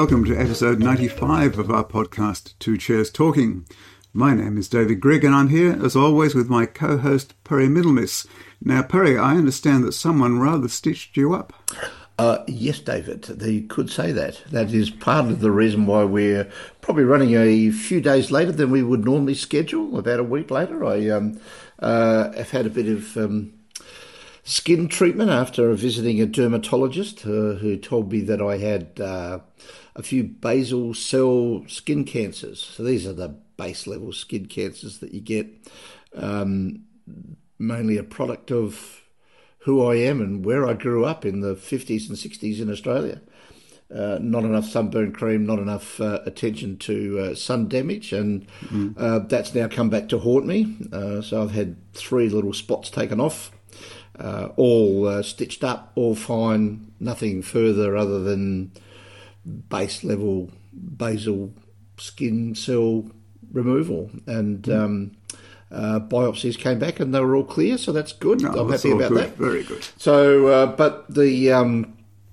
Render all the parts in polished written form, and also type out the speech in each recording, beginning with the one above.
welcome to episode 95 of our podcast, Two Chairs Talking. My name is David Grigg and I'm here, as always, with my co-host Perry Middlemiss. Now, Perry, I understand that someone rather stitched you up. Yes, David, they could say that. That is part of the reason why we're probably running a few days later than we would normally schedule, about a week later. I have had a bit of skin treatment after visiting a dermatologist who told me that I had a few basal cell skin cancers. So these are the base level skin cancers that you get, mainly a product of who I am and where I grew up in the 50s and 60s in Australia. Not enough sunburn cream, not enough attention to sun damage, and that's now come back to haunt me. So I've had 3 little spots taken off, all stitched up, all fine, nothing further other than base level basal skin cell removal. And biopsies came back and they were all clear, so that's good. No, I'm happy about that. Very good. So, but the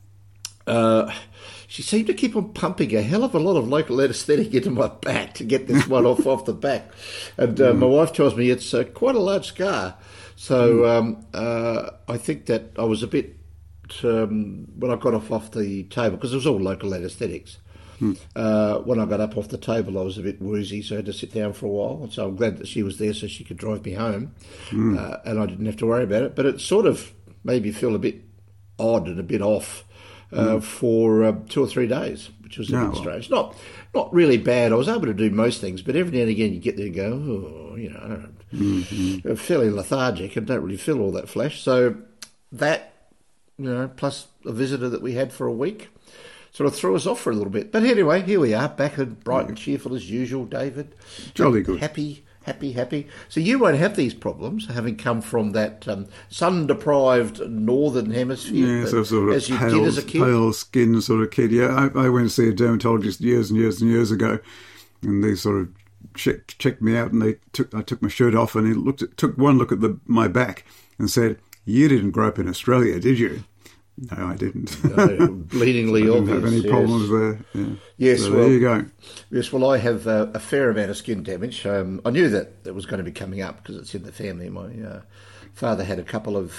she seemed to keep on pumping a hell of a lot of local anaesthetic into my back to get this one off the back. And my wife tells me it's quite a large scar. So I think that I was a bit, when I got off the table, because it was all local anaesthetics, when I got up off the table, I was a bit woozy, so I had to sit down for a while. And so I'm glad that she was there so she could drive me home, and I didn't have to worry about it. But it sort of made me feel a bit odd and a bit off for 2 or 3 days, which was a bit strange. Not really bad. I was able to do most things, but every now and again you get there and go, I'm fairly lethargic and don't really feel all that flash. So that, plus a visitor that we had for a week, sort of threw us off for a little bit. But anyway, here we are, back and bright and cheerful as usual, David. Jolly good. Happy. So you won't have these problems, having come from that sun-deprived northern hemisphere, yeah, so sort of as you did as a kid. Pale skin sort of kid. Yeah, I went to see a dermatologist years and years and years ago, and they sort of checked me out, and I took my shirt off, and he took one look at my back and said, "You didn't grow up in Australia, did you?" No, I didn't. No, bleedingly so I obvious. didn't have any problems there. Yeah. Yes, so well, there you go. Yes, well, I have a fair amount of skin damage. I knew that it was going to be coming up because it's in the family. My father had a couple of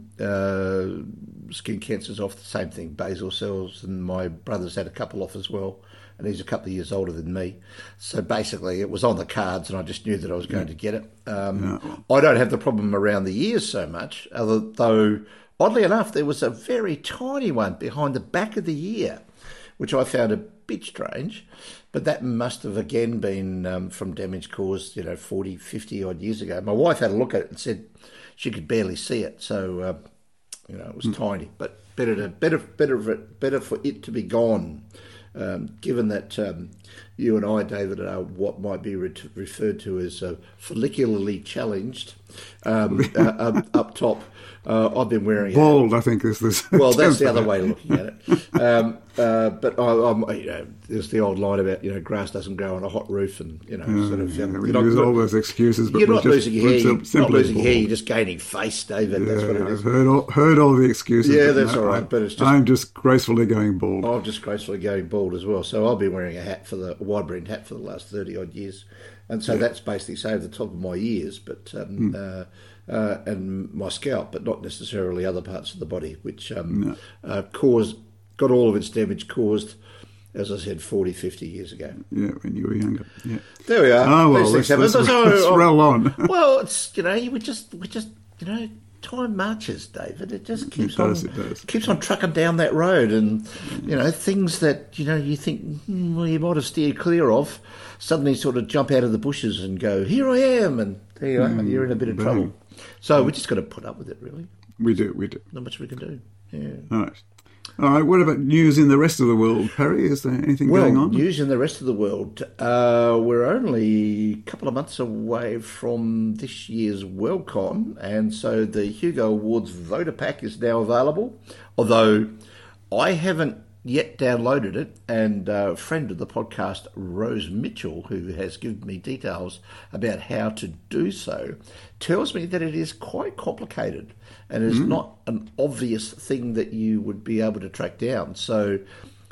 skin cancers off, the same thing, basal cells, and my brother's had a couple off as well, and he's a couple of years older than me. So basically it was on the cards, and I just knew that I was going to get it. I don't have the problem around the ears so much, though oddly enough, there was a very tiny one behind the back of the ear, which I found a bit strange, but that must have again been from damage caused, 40, 50 odd years ago. My wife had a look at it and said she could barely see it, so it was tiny, but better for it to be gone. Given that you and I, David, are what might be referred to as follicularly challenged up top. I've been wearing bald. I think is this. Well, that's the other way of looking at it. But I'm, there's the old line about grass doesn't grow on a hot roof, and sort of. We use all those excuses, but you're not losing your hair. You're not losing bald. hair. You're just gaining face, David. Yeah, that's what it is. I've heard all the excuses. Yeah, that's all right. But it's just I'm just gracefully going bald. I'm just gracefully going bald as well. So I've been wearing a wide-brimmed hat for the last 30 odd years, and so that's basically saved the top of my ears, but. And my scalp, but not necessarily other parts of the body, which got all of its damage caused, as I said, 40, 50 years ago. Yeah, when you were younger. Yeah. There we are. Oh, well, let's roll on. Well, it's, we just time marches, David. It just keeps on trucking down that road, and things that you think you might have steered clear of suddenly sort of jump out of the bushes and go, "Here I am," and there you are. You're in a bit of trouble. So we just got to put up with it, really. We do. Not much we can do. Yeah. All right. What about news in the rest of the world, Perry? Is there anything going on? News in the rest of the world. We're only a couple of months away from this year's Worldcon, and so the Hugo Awards voter pack is now available, although I haven't yet downloaded it, and a friend of the podcast, Rose Mitchell, who has given me details about how to do so, tells me that it is quite complicated and is not an obvious thing that you would be able to track down. So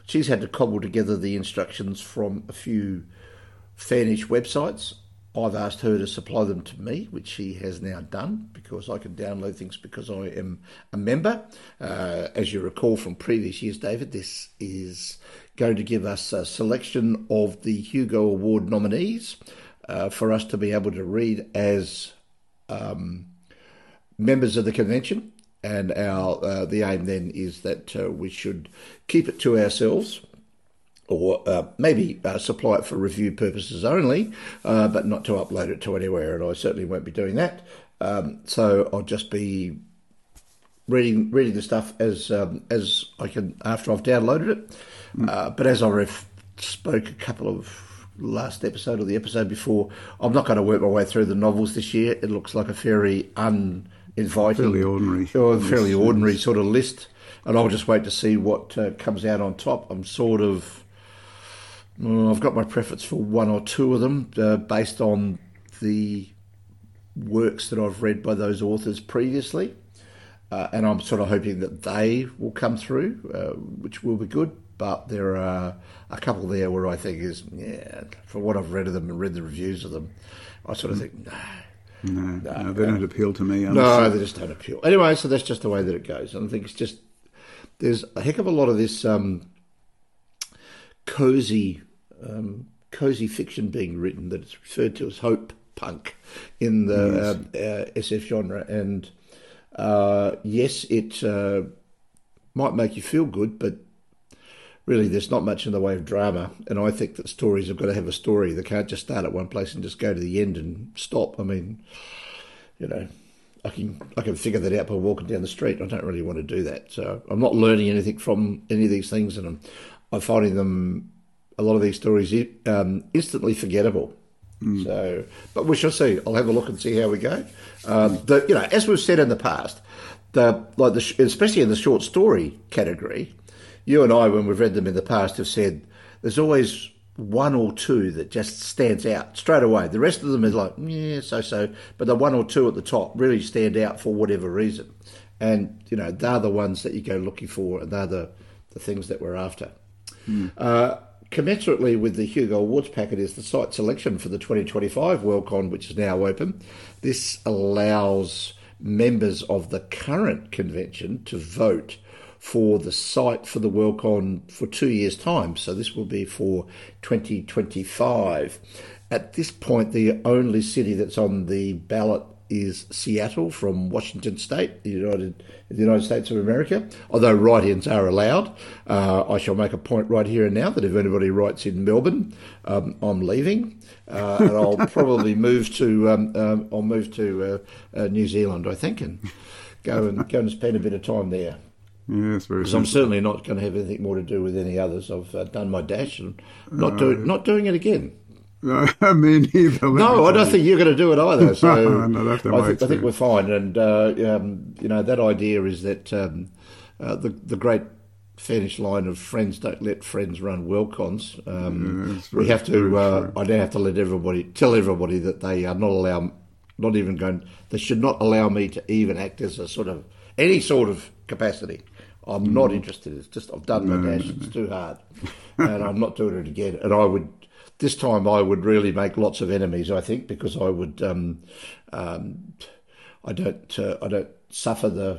she's had to cobble together the instructions from a few Fairnish websites. I've asked her to supply them to me, which she has now done, because I can download things because I am a member. As you recall from previous years, David, this is going to give us a selection of the Hugo Award nominees for us to be able to read as members of the convention. And the aim then is that we should keep it to ourselves, or maybe supply it for review purposes only, but not to upload it to anywhere, and I certainly won't be doing that. So I'll just be reading the stuff as I can after I've downloaded it. But as I spoke a couple of last episode or the episode before, I'm not going to work my way through the novels this year. It looks like a very uninviting, fairly ordinary sort of list, and I'll just wait to see what comes out on top. I'm sort of I've got my preference for one or two of them based on the works that I've read by those authors previously, and I'm sort of hoping that they will come through, which will be good. But there are a couple there where I think for what I've read of them and read the reviews of them, I sort of think, no, they don't appeal to me. No, they just don't appeal. Anyway, so that's just the way that it goes. And I think it's just, there's a heck of a lot of this cozy fiction being written that is referred to as hope punk in the SF genre. And yes, it might make you feel good, but really there's not much in the way of drama. And I think that stories have got to have a story. They can't just start at one place and just go to the end and stop. I mean, I can figure that out by walking down the street. I don't really want to do that. So I'm not learning anything from any of these things, and I'm finding them, a lot of these stories, instantly forgettable. So, but we shall see. I'll have a look and see how we go. As we've said in the past, especially in the short story category, you and I, when we've read them in the past, have said there's always one or two that just stands out straight away. The rest of them is like, so, but the one or two at the top really stand out for whatever reason. And, they're the ones that you go looking for, and they're the things that we're after. Commensurately with the Hugo Awards packet is the site selection for the 2025 Worldcon, which is now open. This allows members of the current convention to vote for the site for the Worldcon for 2 years' time. So this will be for 2025. At this point, the only city that's on the ballot is Seattle from Washington State, the United States of America, although write-ins are allowed. I shall make a point right here and now that if anybody writes in Melbourne, I'm leaving, and I'll probably move to New Zealand, I think, and go and spend a bit of time there. Yes, very. Because I'm certainly not going to have anything more to do with any others. I've done my dash and not doing it again. I mean, either. No, I don't think you're going to do it either. So no, I think we're fine. And that idea is that the great Fairnish line of friends don't let friends run Worldcons. We have to. I now have to tell everybody that they are not allowed. They should not allow me to even act as any sort of capacity. I'm not interested. It's just I've done my dash. It's too hard, and I'm not doing it again. And this time I would really make lots of enemies, I think, because I would. I don't suffer the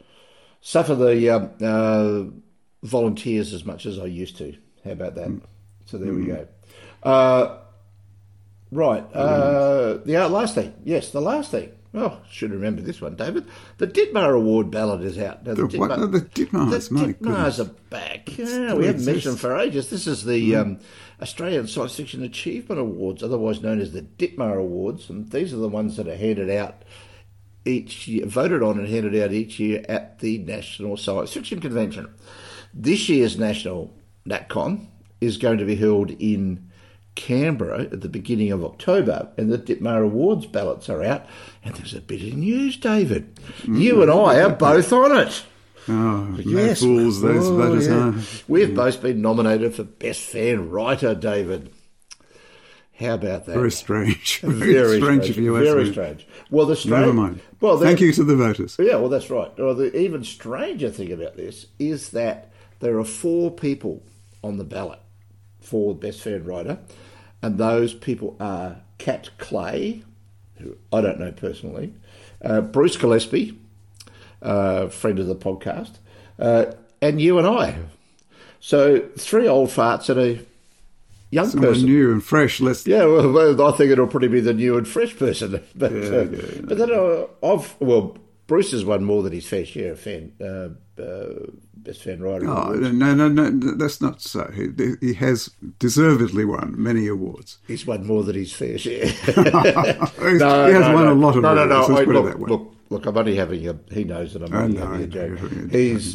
volunteers as much as I used to. How about that? So there we go. Right. The last thing. Yes, the last thing. Oh, should remember this one, David. The Ditmar Award ballot is out. Now, the Ditmars are back. Yeah, we haven't mentioned them for ages. This is the Australian Science Fiction Achievement Awards, otherwise known as the Ditmar Awards, and these are the ones that are handed out each year, voted on and handed out each year at the National Science Fiction Convention. This year's National NatCon is going to be held in Canberra at the beginning of October, and the Ditmar Awards ballots are out, and there's a bit of news, David. You and I are both on it. Oh, yes. Fools, those voters are. We've both been nominated for Best Fan Writer, David. How about that? Very strange. Very strange if you ask me. Very strange. Well, never mind. Well, thank you to the voters. Yeah, well, that's right. Well, the even stranger thing about this is that there are 4 people on the ballot for Best Fan Writer, and those people are Kat Clay, who I don't know personally, Bruce Gillespie, friend of the podcast, and you and I. So 3 old farts and a young person. New and fresh. Well, I think it'll probably be the new and fresh person. But but then Bruce has won more than his fair share of Best Fan Writer awards. No, that's not so. He has deservedly won many awards. He's won more than his fair share. He has won a lot of awards. Look, I'm only having he knows that I'm only having a joke. He's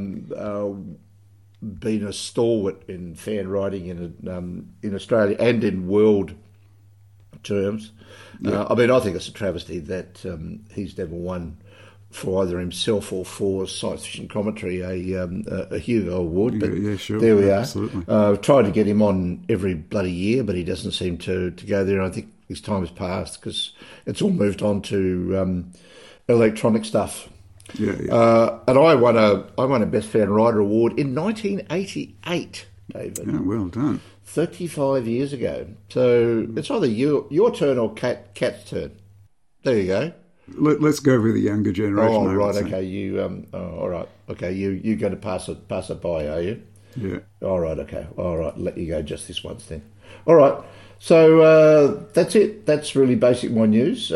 been a stalwart in fan writing in Australia and in world terms. Yeah. I think it's a travesty that he's never won for either himself or for science fiction commentary a Hugo Award. But sure. There we are. Absolutely. Tried to get him on every bloody year, but he doesn't seem to go there. And I think his time has passed because it's all moved on to electronic stuff. And I won a Best Fan Writer award in 1988, David. Yeah, well done. 35 years ago. So it's either your turn or Kat's turn. There you go. Let's go with the younger generation. Oh, right. Okay. You. All right. Okay. You're going to pass it by, are you? Yeah. All right. Okay. All right. Let you go just this once then. All right. So that's it. That's really basic my news.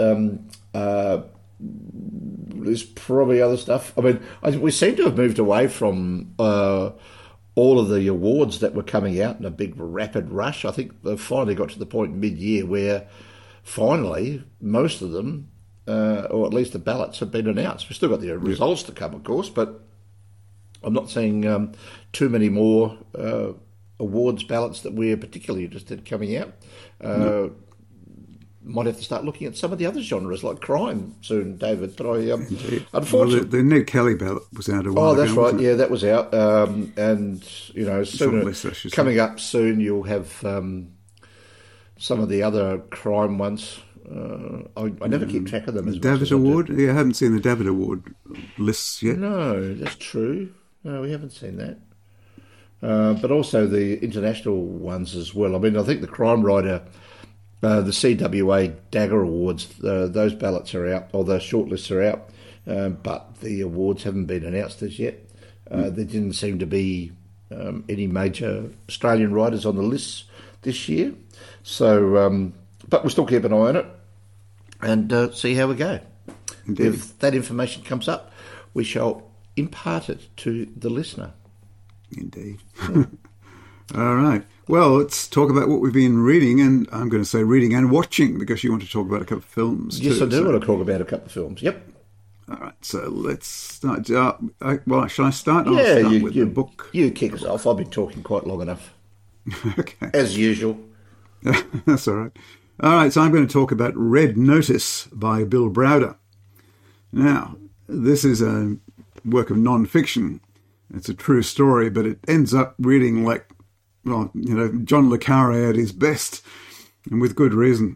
There's probably other stuff. I mean, we seem to have moved away from all of the awards that were coming out in a big rapid rush. I think they finally got to the point mid-year where finally most of them, or at least the ballots, have been announced. We've still got the results to come, of course, but I'm not seeing too many more awards ballots that we're particularly interested in coming out. Might have to start looking at some of the other genres like crime soon, David. But unfortunately, the Ned Kelly ballot was out a while ago. Oh, that's right. Yeah, that was out. And soon, coming up soon, you'll have some of the other crime ones. I never keep track of them. As Davitt Award? Yeah, I haven't seen the Davitt Award lists yet. No, that's true. No, we haven't seen that. But also the international ones as well. I mean, I think the Crime Writer. The CWA Dagger Awards, those ballots are out, or the shortlists are out, but the awards haven't been announced as yet. There didn't seem to be any major Australian writers on the lists this year. So, but we'll still keep an eye on it and see how we go. Indeed. If that information comes up, we shall impart it to the listener. Indeed. All right. Well, let's talk about what we've been reading, and I'm going to say reading and watching because you want to talk about a couple of films Yes, too, I do want to talk about a couple of films. Yep. All right, so let's start. Shall I start? Yeah, I'll start with the book. You kick us off. I've been talking quite long enough. Okay. As usual. That's all right. All right, so I'm going to talk about Red Notice by Bill Browder. Now, this is a work of non-fiction. It's a true story, but it ends up reading like, John le Carré at his best, and with good reason.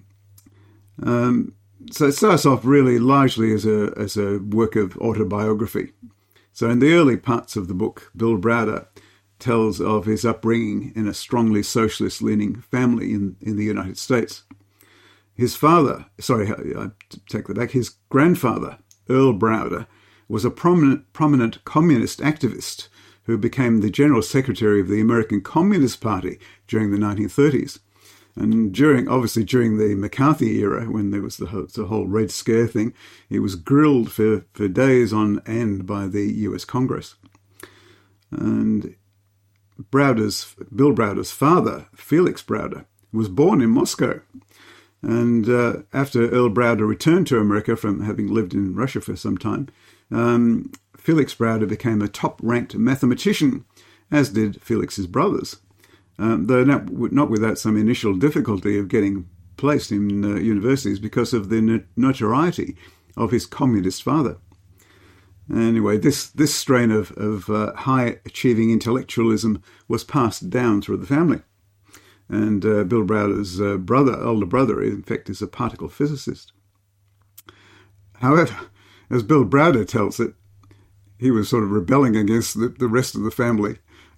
So it starts off really largely as a work of autobiography. So in the early parts of the book, Bill Browder tells of his upbringing in a strongly socialist-leaning family in the United States. His father, I take that back, his grandfather, Earl Browder, was a prominent communist activist who became the General Secretary of the American Communist Party during the 1930s. And during the McCarthy era, when there was the whole Red Scare thing, he was grilled for days on end by the US Congress. And Bill Browder's father, Felix Browder, was born in Moscow. And after Earl Browder returned to America from having lived in Russia for some time, Felix Browder became a top-ranked mathematician, as did Felix's brothers, though not without some initial difficulty of getting placed in universities because of the notoriety of his communist father. Anyway, this strain of high-achieving intellectualism was passed down through the family. And Bill Browder's older brother, in fact, is a particle physicist. However, as Bill Browder tells it, he was sort of rebelling against the rest of the family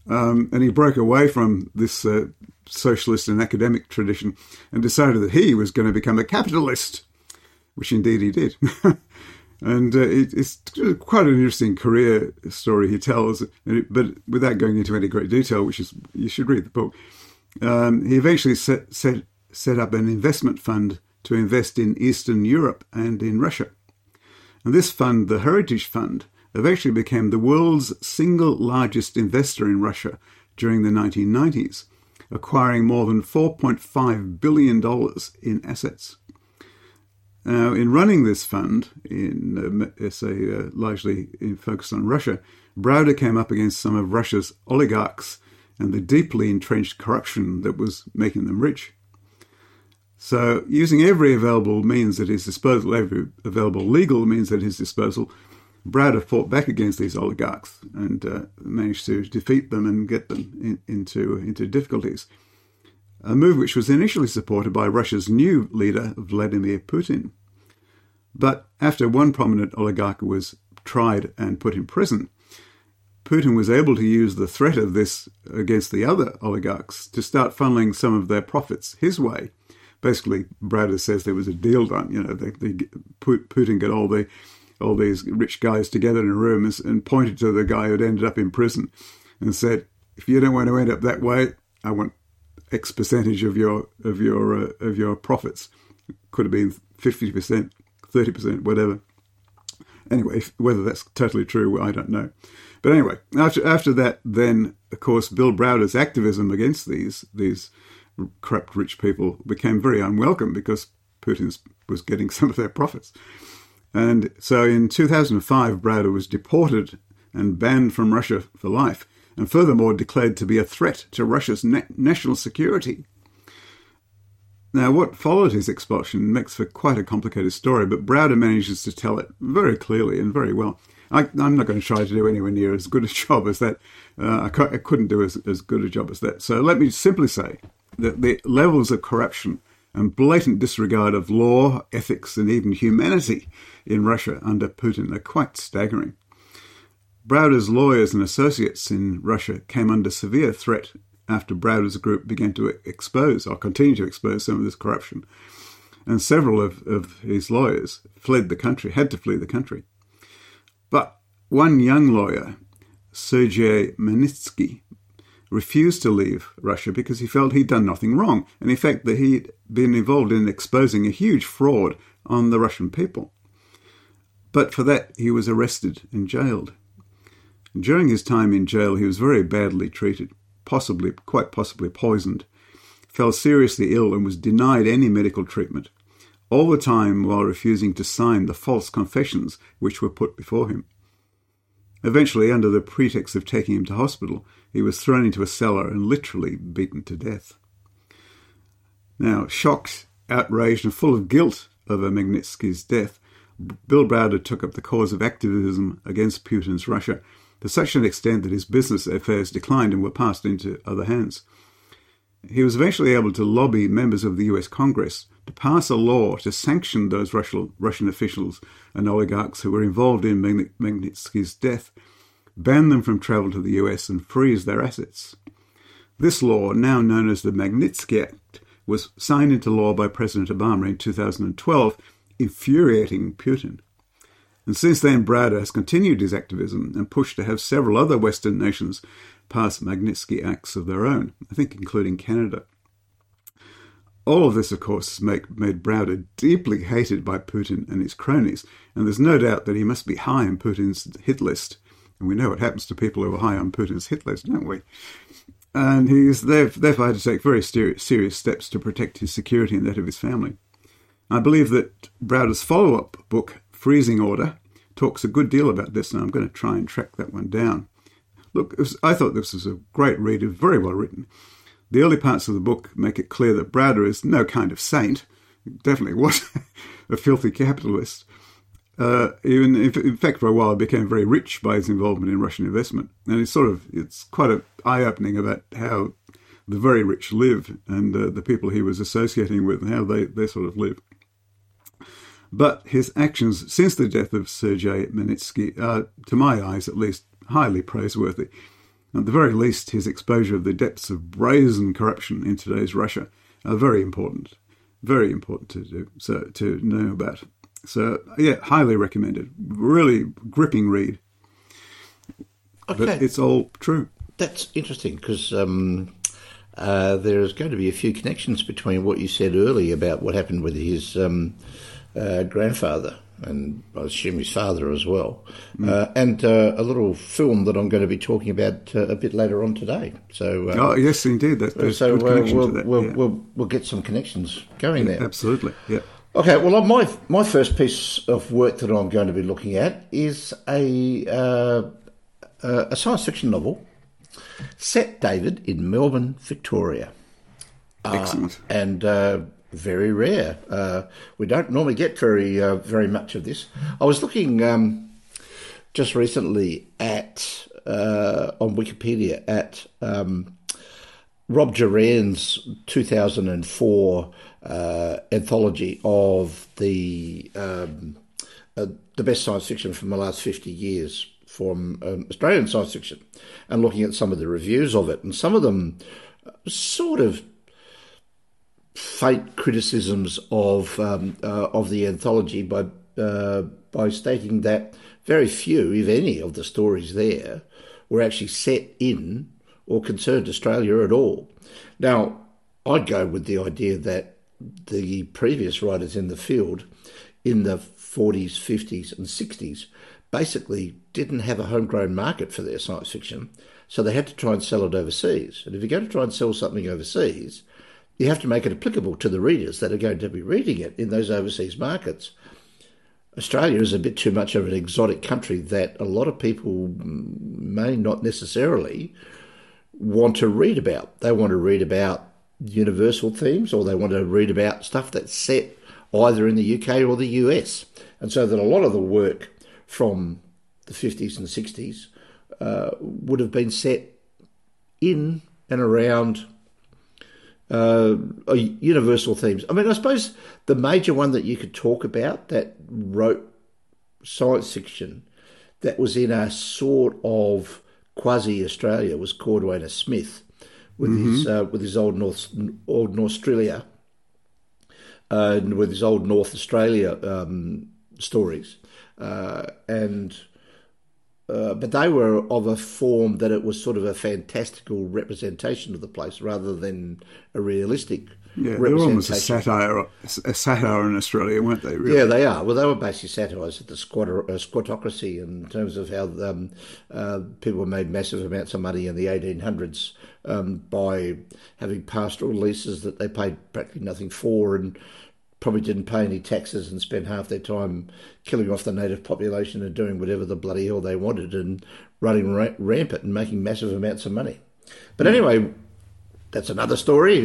And he broke away from this socialist and academic tradition and decided that he was going to become a capitalist, which indeed he did. And it's quite an interesting career story he tells, but without going into any great detail, which is, you should read the book. He eventually set up an investment fund to invest in Eastern Europe and in Russia. And this fund, the Heritage Fund, eventually became the world's single largest investor in Russia during the 1990s, acquiring more than $4.5 billion in assets. Now, in running this fund, in essay largely focused on Russia, Browder came up against some of Russia's oligarchs and the deeply entrenched corruption that was making them rich. So, using every available means at his disposal, every available legal means at his disposal, Browder fought back against these oligarchs and managed to defeat them and get them into difficulties. A move which was initially supported by Russia's new leader, Vladimir Putin. But after one prominent oligarch was tried and put in prison, Putin was able to use the threat of this against the other oligarchs to start funneling some of their profits his way. Basically, Browder says there was a deal done. Putin got all these rich guys together in a room and pointed to the guy who'd ended up in prison and said, "If you don't want to end up that way, I want X percentage of your profits." Could have been 50%, 30%, whatever. Anyway, whether that's totally true, I don't know. But anyway, after that, then of course Bill Browder's activism against these corrupt rich people became very unwelcome because Putin was getting some of their profits. And so in 2005, Browder was deported and banned from Russia for life, and furthermore declared to be a threat to Russia's national security. Now, what followed his expulsion makes for quite a complicated story, but Browder manages to tell it very clearly and very well. I'm not going to try to do anywhere near as good a job as that. I couldn't do as good a job as that. So let me simply say that the levels of corruption and blatant disregard of law, ethics, and even humanity in Russia under Putin are quite staggering. Browder's lawyers and associates in Russia came under severe threat after Browder's group began to expose, or continue to expose, some of this corruption. And several of his lawyers had to flee the country. But one young lawyer, Sergei Magnitsky, refused to leave Russia because he felt he'd done nothing wrong, and in fact that he'd been involved in exposing a huge fraud on the Russian people. But for that, he was arrested and jailed. During his time in jail, he was very badly treated, quite possibly poisoned, fell seriously ill and was denied any medical treatment, all the time while refusing to sign the false confessions which were put before him. Eventually, under the pretext of taking him to hospital, he was thrown into a cellar and literally beaten to death. Now, shocked, outraged, and full of guilt over Magnitsky's death, Bill Browder took up the cause of activism against Putin's Russia to such an extent that his business affairs declined and were passed into other hands. He was eventually able to lobby members of the US Congress to pass a law to sanction those Russian officials and oligarchs who were involved in Magnitsky's death, ban them from travel to the US, and freeze their assets. This law, now known as the Magnitsky Act, was signed into law by President Obama in 2012, infuriating Putin. And since then, Browder has continued his activism and pushed to have several other Western nations pass Magnitsky Acts of their own, I think including Canada. All of this, of course, made Browder deeply hated by Putin and his cronies, and there's no doubt that he must be high on Putin's hit list. And we know what happens to people who are high on Putin's hit list, don't we? And he's therefore had to take very serious steps to protect his security and that of his family. I believe that Browder's follow-up book, Freezing Order, talks a good deal about this, and I'm going to try and track that one down. Look, I thought this was a great read, very well written. The early parts of the book make it clear that Browder is no kind of saint. He definitely was a filthy capitalist. In fact, for a while, became very rich by his involvement in Russian investment. And it's quite eye-opening about how the very rich live and the people he was associating with and how they sort of live. But his actions since the death of Sergei Magnitsky are, to my eyes at least, highly praiseworthy. At the very least, his exposure of the depths of brazen corruption in today's Russia are very important to do, so to know about. So, yeah, highly recommended. Really gripping read. Okay. But it's all true. That's interesting because there's going to be a few connections between what you said earlier about what happened with his grandfather, and I assume his father as well, and a little film that I'm going to be talking about a bit later on today. So, oh yes, indeed, there's good connection to that. We'll get some connections going there. Absolutely, yeah. Okay, well, my first piece of work that I'm going to be looking at is a science fiction novel set, David, in Melbourne, Victoria. Excellent. And very rare. We don't normally get very much of this. I was looking just recently at on Wikipedia at Rob Duran's 2004 anthology of the best science fiction from the last 50 years from Australian science fiction, and looking at some of the reviews of it, and some of them sort of faint criticisms of the anthology by stating that very few, if any, of the stories there were actually set in or concerned Australia at all. Now, I'd go with the idea that the previous writers in the field in the 40s, 50s and 60s basically didn't have a homegrown market for their science fiction, so they had to try and sell it overseas. And if you're going to try and sell something overseas, you have to make it applicable to the readers that are going to be reading it in those overseas markets. Australia is a bit too much of an exotic country that a lot of people may not necessarily want to read about. They want to read about universal themes, or they want to read about stuff that's set either in the UK or the US. And so that a lot of the work from the 50s and 60s would have been set in and around universal themes. I mean, I suppose the major one that you could talk about that wrote science fiction that was in a sort of quasi-Australia was Cordwainer Smith with his old North Australia and with his old North Australia stories, but they were of a form that it was sort of a fantastical representation of the place rather than a realistic representation. They were almost a satire in Australia, weren't they, really? Yeah, they are. Well, they were basically satires of the squattocracy in terms of how people made massive amounts of money in the 1800s by having pastoral leases that they paid practically nothing for, and probably didn't pay any taxes, and spent half their time killing off the native population and doing whatever the bloody hell they wanted and running rampant and making massive amounts of money. But anyway, that's another story.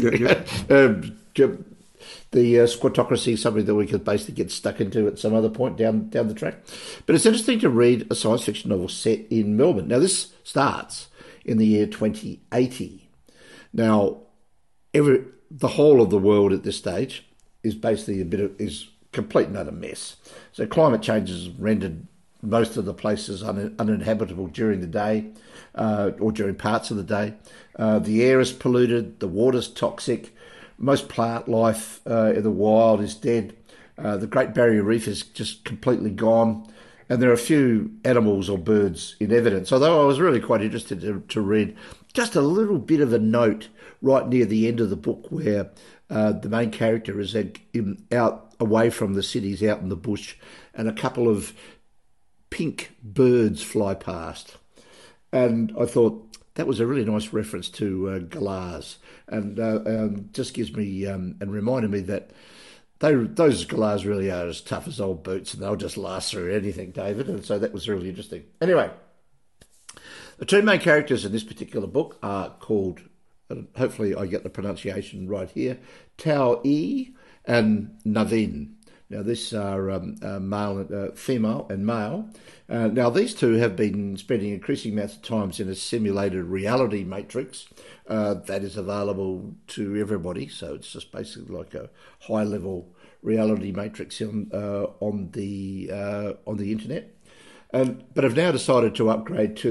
The squattocracy is something that we could basically get stuck into at some other point down the track. But it's interesting to read a science fiction novel set in Melbourne. Now, this starts in the year 2080. Now, the whole of the world at this stage is basically is complete and utter mess. So climate change has rendered most of the places uninhabitable during the day, or during parts of the day. The air is polluted, the water's toxic, most plant life in the wild is dead. The Great Barrier Reef is just completely gone, and there are a few animals or birds in evidence. Although I was really quite interested to read just a little bit of a note right near the end of the book where the main character is out away from the cities, out in the bush, and a couple of pink birds fly past. And I thought that was a really nice reference to galahs, and just gives me and reminded me that those galahs really are as tough as old boots, and they'll just last through anything, David. And so that was really interesting. Anyway, the two main characters in this particular book are called, hopefully I get the pronunciation right here, Tao E and Naveen. Now, these are female and male. Now, these two have been spending increasing amounts of times in a simulated reality matrix that is available to everybody. So it's just basically like a high-level reality matrix on the internet. But have now decided to upgrade to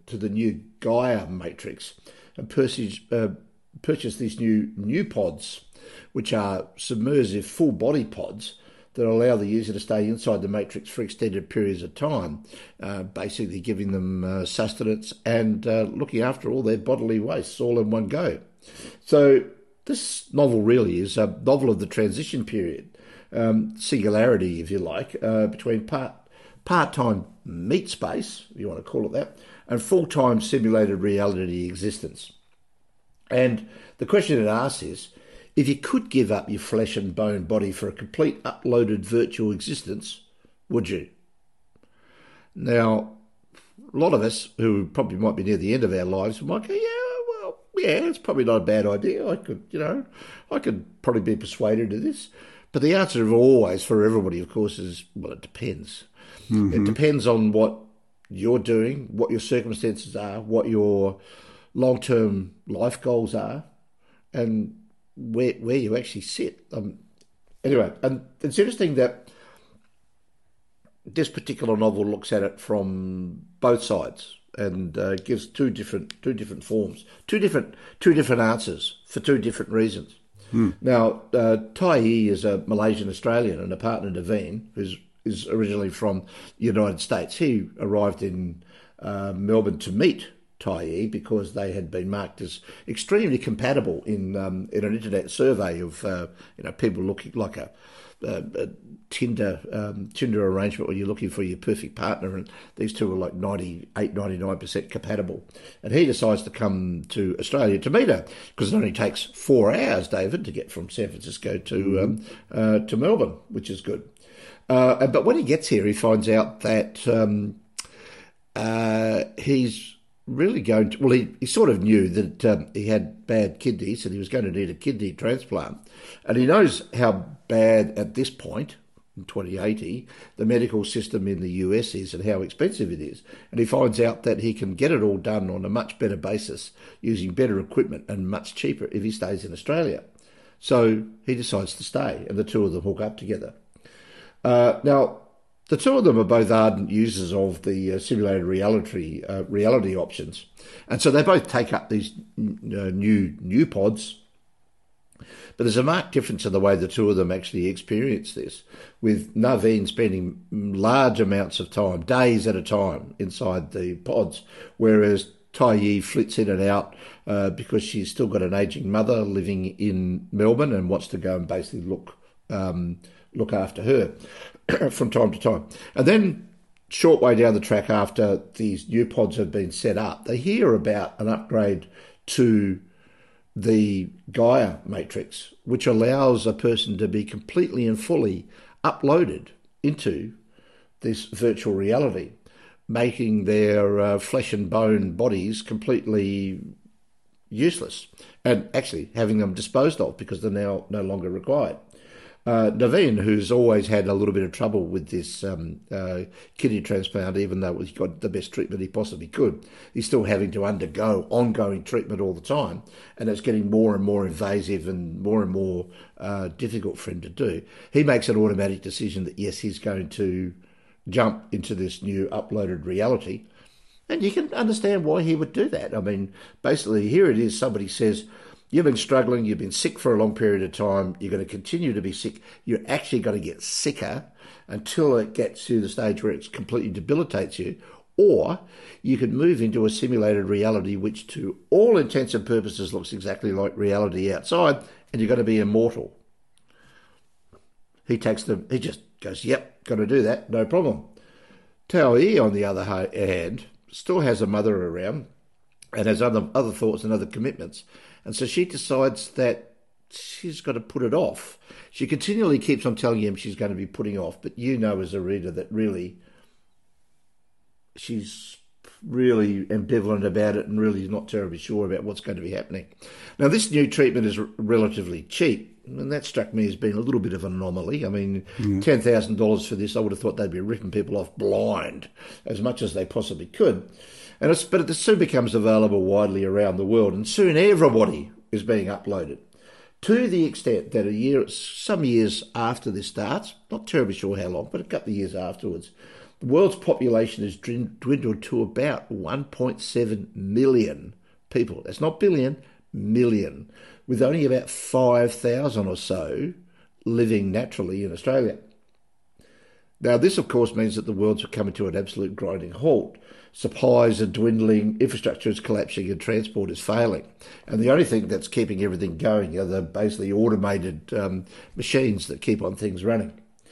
to the new Gaia matrix and purchased these new pods, which are submersive full body pods that allow the user to stay inside the matrix for extended periods of time, basically giving them sustenance and looking after all their bodily wastes all in one go. So this novel really is a novel of the transition period, singularity, if you like, between part-time meat space, if you want to call it that, and full-time simulated reality existence. And the question it asks is, if you could give up your flesh and bone body for a complete uploaded virtual existence, would you? Now, a lot of us who probably might be near the end of our lives might go, yeah, it's probably not a bad idea. I could probably be persuaded to this. But the answer always for everybody, of course, is, well, it depends. Mm-hmm. It depends on what you're doing, what your circumstances are, what your long-term life goals are, and where you actually sit. Anyway, and it's interesting that this particular novel looks at it from both sides and gives two different forms, two different answers for two different reasons. Now, Tai Yi is a Malaysian Australian and a partner, Naveen, who's originally from the United States. He arrived in Melbourne to meet Tai Yi because they had been marked as extremely compatible in an internet survey of people looking like a Tinder arrangement where you're looking for your perfect partner, and these two were like 99% compatible. And he decides to come to Australia to meet her because it only takes 4 hours, David, to get from San Francisco to Melbourne, which is good. But when he gets here, he finds out that he's really going to... Well, he sort of knew that he had bad kidneys and he was going to need a kidney transplant. And he knows how bad at this point, in 2080, the medical system in the US is and how expensive it is. And he finds out that he can get it all done on a much better basis using better equipment and much cheaper if he stays in Australia. So he decides to stay and the two of them hook up together. Now, the two of them are both ardent users of the simulated reality options. And so they both take up these new pods. But there's a marked difference in the way the two of them actually experience this, with Naveen spending large amounts of time, days at a time, inside the pods, whereas Tai Yi flits in and out because she's still got an ageing mother living in Melbourne and wants to go and basically look after her from time to time. And then, short way down the track after these new pods have been set up, they hear about an upgrade to the Gaia matrix, which allows a person to be completely and fully uploaded into this virtual reality, making their flesh and bone bodies completely useless and actually having them disposed of because they're now no longer required. Naveen, who's always had a little bit of trouble with this kidney transplant, even though he got the best treatment he possibly could, he's still having to undergo ongoing treatment all the time, and it's getting more and more invasive and more difficult for him to do. He makes an automatic decision that, yes, he's going to jump into this new uploaded reality, and you can understand why he would do that. I mean, basically, here it is, somebody says, you've been struggling, you've been sick for a long period of time, you're going to continue to be sick, you're actually going to get sicker until it gets to the stage where it completely debilitates you, or you can move into a simulated reality which to all intents and purposes looks exactly like reality outside, and you're going to be immortal. He just goes, yep, got to do that, no problem. Tai Yi, on the other hand, still has a mother around and has other thoughts and other commitments. And so she decides that she's got to put it off. She continually keeps on telling him she's going to be putting off, but you know as a reader that really she's really ambivalent about it and really not terribly sure about what's going to be happening. Now, this new treatment is relatively cheap, and that struck me as being a little bit of an anomaly. I mean, $10,000 for this, I would have thought they'd be ripping people off blind as much as they possibly could. But it soon becomes available widely around the world, and soon everybody is being uploaded, to the extent that some years after this starts, not terribly sure how long, but a couple of years afterwards, The world's population has dwindled to about 1.7 million people. That's not billion, million, with only about 5,000 or so living naturally in Australia. Now, this, of course, means that the world's coming to an absolute grinding halt. Supplies are dwindling, infrastructure is collapsing, and transport is failing. And the only thing that's keeping everything going are the basically automated machines that keep on things running.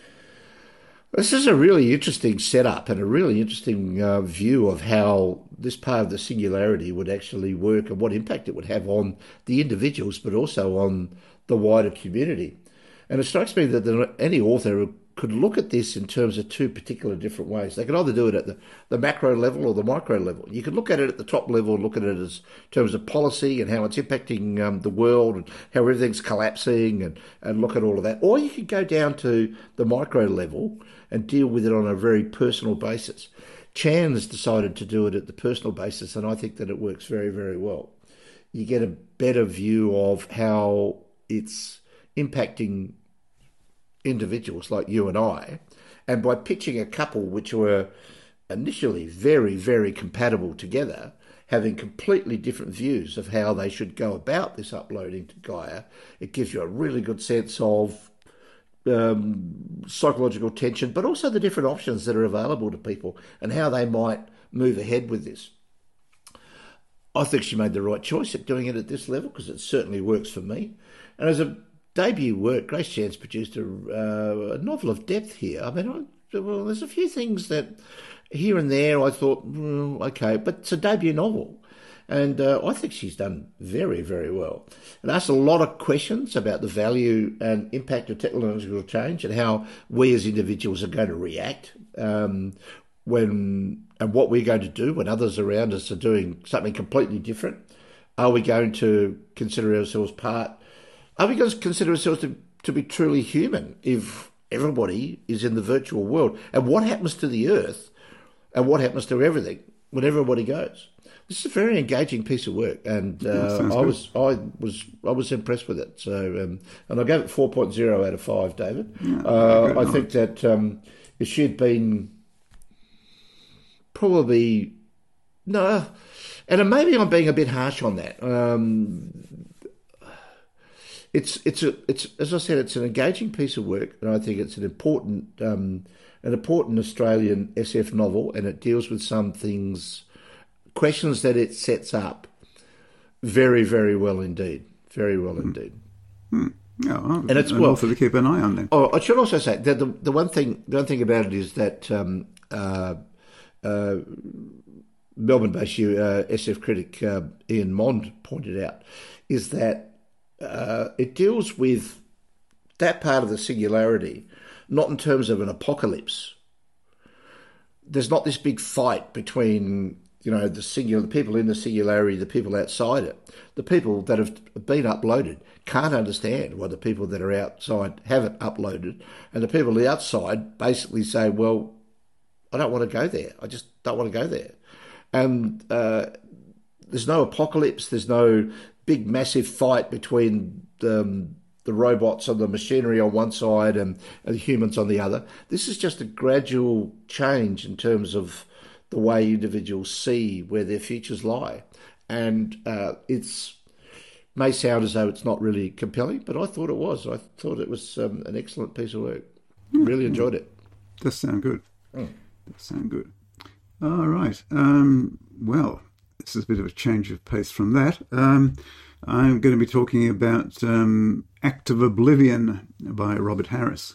This is a really interesting setup and a really interesting view of how this part of the singularity would actually work and what impact it would have on the individuals, but also on the wider community. And it strikes me that any author could look at this in terms of two particular different ways. They could either do it at the macro level or the micro level. You could look at it at the top level and look at it as in terms of policy and how it's impacting the world and how everything's collapsing and look at all of that. Or you could go down to the micro level and deal with it on a very personal basis. Chan's decided to do it at the personal basis, and I think that it works very, very well. You get a better view of how it's impacting individuals like you and I, and by pitching a couple which were initially very, very compatible together, having completely different views of how they should go about this uploading to Gaia, it gives you a really good sense of psychological tension, but also the different options that are available to people and how they might move ahead with this. I think she made the right choice at doing it at this level because it certainly works for me. And as a debut work, Grace Chan's produced a novel of depth here. I mean, there's a few things that here and there I thought, okay, but it's a debut novel. And I think she's done very, very well. It asks a lot of questions about the value and impact of technological change and how we as individuals are going to react and what we're going to do when others around us are doing something completely different. Are we going to consider ourselves Are we going to consider ourselves to be truly human if everybody is in the virtual world? And what happens to the Earth and what happens to everything when everybody goes? This is a very engaging piece of work, and I was impressed with it. So, and I gave it 4.0 out of 5, David. Yeah, I think that if she'd been probably and maybe I'm being a bit harsh on that. It's as I said, it's an engaging piece of work, and I think it's an important Australian SF novel, and it deals with some questions that it sets up very, very well indeed, very well indeed. Yeah, and it's well to keep an eye on them. Oh, I should also say that the one thing about it is that Melbourne-based SF critic Ian Mond pointed out is that it deals with that part of the singularity, not in terms of an apocalypse. There's not this big fight between the people in the singularity, the people outside it. The people that have been uploaded can't understand why the people that are outside haven't uploaded, and the people on the outside basically say, well, I don't want to go there. I just don't want to go there. And there's no apocalypse. There's no big, massive fight between the robots and the machinery on one side and the humans on the other. This is just a gradual change in terms of the way individuals see where their futures lie. And it's may sound as though it's not really compelling, but I thought it was. I thought it was an excellent piece of work. Really enjoyed it. Does sound good. Does sound good. All right. Well, this is a bit of a change of pace from that. I'm going to be talking about Act of Oblivion by Robert Harris.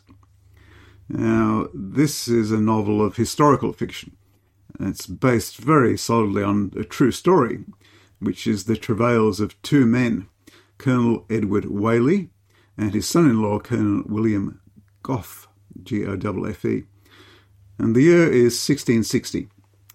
Now, this is a novel of historical fiction. It's based very solidly on a true story, which is the travails of two men, Colonel Edward Whaley and his son-in-law, Colonel William Goffe, Goffe. And the year is 1660.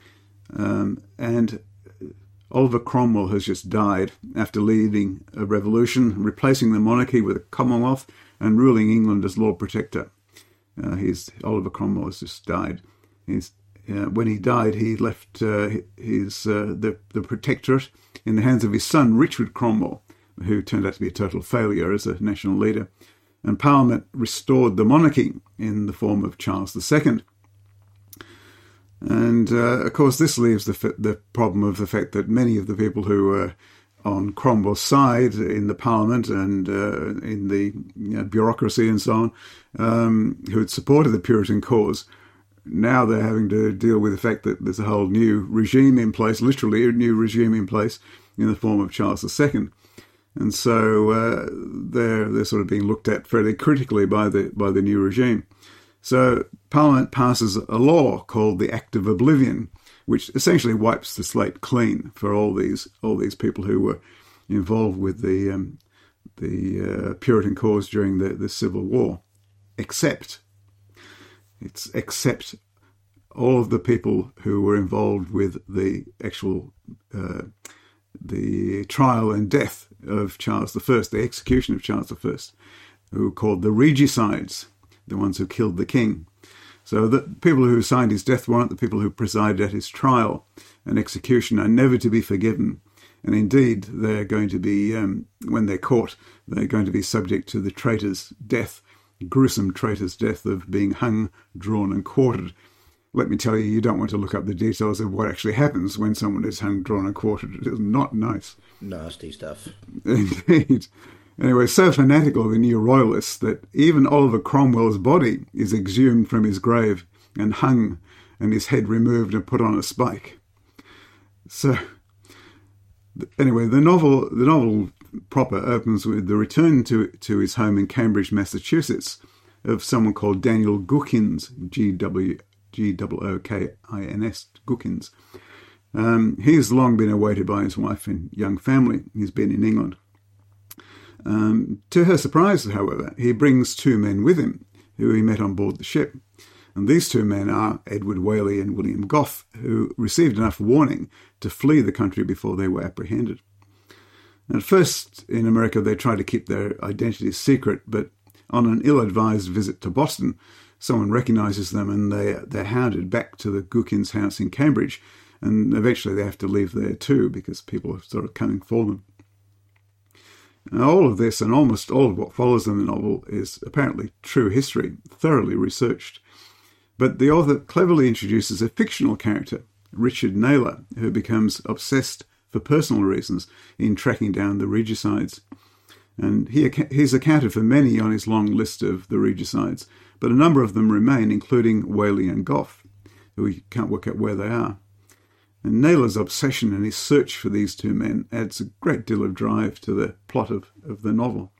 And Oliver Cromwell has just died after leading a revolution, replacing the monarchy with a Commonwealth and ruling England as Lord Protector. Oliver Cromwell has just died. When he died, he left the protectorate in the hands of his son, Richard Cromwell, who turned out to be a total failure as a national leader. And Parliament restored the monarchy in the form of Charles II. And, of course, this leaves the problem of the fact that many of the people who were on Cromwell's side in the Parliament and in the bureaucracy and so on, who had supported the Puritan cause, now they're having to deal with the fact that there's a whole new regime in place, literally a new regime in place in the form of Charles II. And so they're sort of being looked at fairly critically by the new regime. So Parliament passes a law called the Act of Oblivion, which essentially wipes the slate clean for all these people who were involved with the Puritan cause during the Civil War, except all of the people who were involved with the actual the trial and death of Charles I, the execution of Charles I, who were called the regicides, the ones who killed the king. So the people who signed his death warrant, the people who presided at his trial and execution, are never to be forgiven. And indeed, they're going to be, when they're caught, they're going to be subject to the traitor's death, gruesome traitor's death of being hung, drawn and quartered. Let me tell you, you don't want to look up the details of what actually happens when someone is hung, drawn and quartered. It is not nice. Nasty stuff. Indeed. Anyway, so fanatical are the new royalists that even Oliver Cromwell's body is exhumed from his grave and hung, and his head removed and put on a spike. So, anyway, the novel proper opens with the return to his home in Cambridge, Massachusetts, of someone called Daniel Gookins, G-O-O-K-I-N-S, Gookins. He's long been awaited by his wife and young family. He's been in England. To her surprise, however, he brings two men with him who he met on board the ship. And these two men are Edward Whaley and William Goff, who received enough warning to flee the country before they were apprehended. And at first, in America, they tried to keep their identities secret, but on an ill-advised visit to Boston, someone recognises them and they're hounded back to the Gookins house in Cambridge, and eventually they have to leave there too because people are sort of coming for them. Now, all of this and almost all of what follows in the novel is apparently true history, thoroughly researched. But the author cleverly introduces a fictional character, Richard Naylor, who becomes obsessed for personal reasons in tracking down the regicides. And he's accounted for many on his long list of the regicides, but a number of them remain, including Whaley and Goff, who we can't work out where they are. And Naylor's obsession and his search for these two men adds a great deal of drive to the plot of the novel.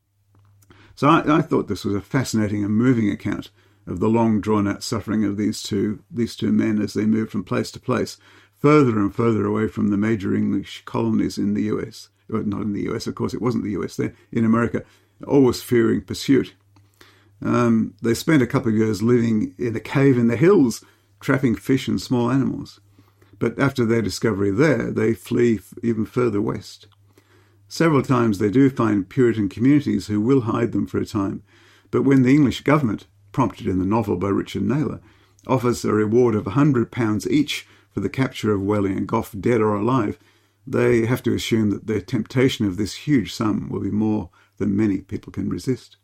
So I thought this was a fascinating and moving account of the long drawn-out suffering of these two men as they moved from place to place, further and further away from the major English colonies in the US. Well, not in the US, of course, it wasn't the US then, in America, always fearing pursuit. They spent a couple of years living in a cave in the hills, trapping fish and small animals. But after their discovery there, they flee even further west. Several times they do find Puritan communities who will hide them for a time, but when the English government, prompted in the novel by Richard Naylor, offers a reward of £100 each for the capture of Whaley and Goff, dead or alive, they have to assume that their temptation of this huge sum will be more than many people can resist.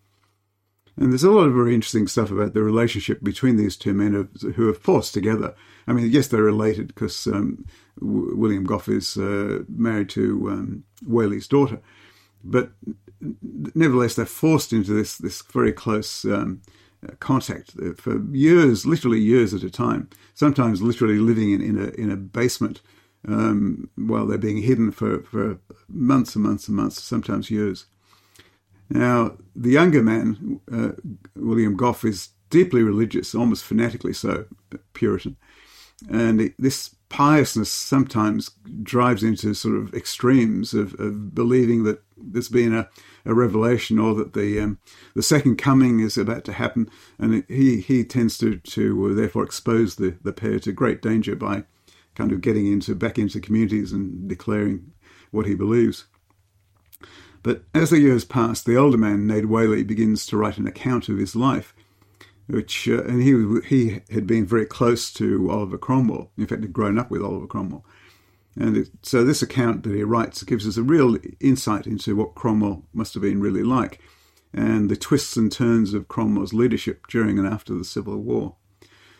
And there's a lot of very interesting stuff about the relationship between these two men who are forced together. I mean, yes, they're related because William Goff is married to Whaley's daughter. But nevertheless, they're forced into this very close contact for years, literally years at a time, sometimes literally living in a basement while they're being hidden for months and months and months, sometimes years. Now, the younger man, William Goff, is deeply religious, almost fanatically so, Puritan. And this piousness sometimes drives into sort of extremes of believing that there's been a revelation or that the second coming is about to happen. And he tends to therefore expose the pair to great danger by kind of getting back into communities and declaring what he believes. But as the years pass, the older man, Ned Whaley, begins to write an account of his life, which and he had been very close to Oliver Cromwell. In fact, had grown up with Oliver Cromwell. And so this account that he writes gives us a real insight into what Cromwell must have been really like and the twists and turns of Cromwell's leadership during and after the Civil War.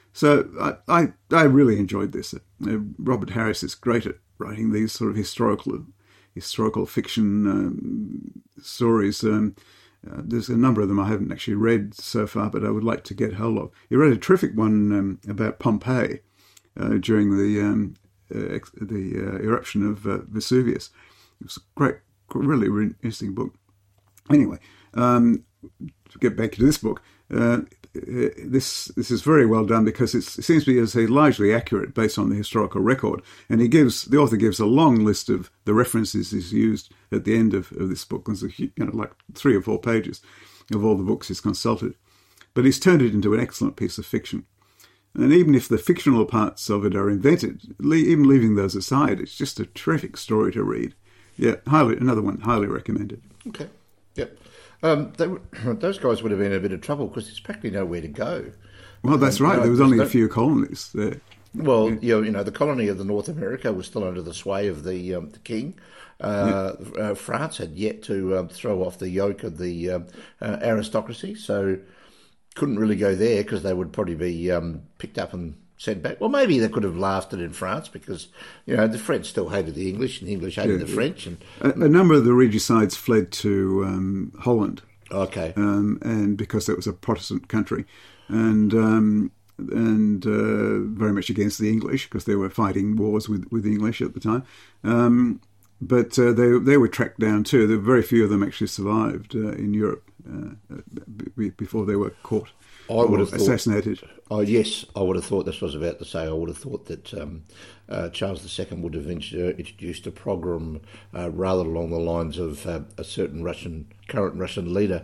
So I really enjoyed this. Robert Harris is great at writing these sort of historical fiction stories. There's a number of them I haven't actually read so far, but I would like to get hold of. He wrote a terrific one about Pompeii during the eruption of Vesuvius. It was a great, really interesting book. Anyway, to get back to this book, this is very well done because it seems to be largely accurate based on the historical record, and the author gives a long list of the references he's used at the end of this book. There's like 3 or 4 pages of all the books he's consulted, but he's turned it into an excellent piece of fiction. And even if the fictional parts of it are invented, even leaving those aside, it's just a terrific story to read. Yeah, another one, highly recommended. Okay, yep. Those guys would have been in a bit of trouble because there's practically nowhere to go. Well, that's right. There was only a few colonies there. Well, yeah. The colony of the North America was still under the sway of the king. France had yet to throw off the yoke of the aristocracy, so couldn't really go there because they would probably be picked up and sent back. Well, maybe they could have lasted in France because, the French still hated the English and the English hated the French. And a number of the regicides fled to Holland. Okay. And because it was a Protestant country and very much against the English because they were fighting wars with the English at the time. But they were tracked down too. There were very few of them actually survived in Europe before they were caught. I would have assassinated. Oh yes, I would have thought this was about to say. I would have thought that Charles II would have introduced a program rather along the lines of a certain current Russian leader.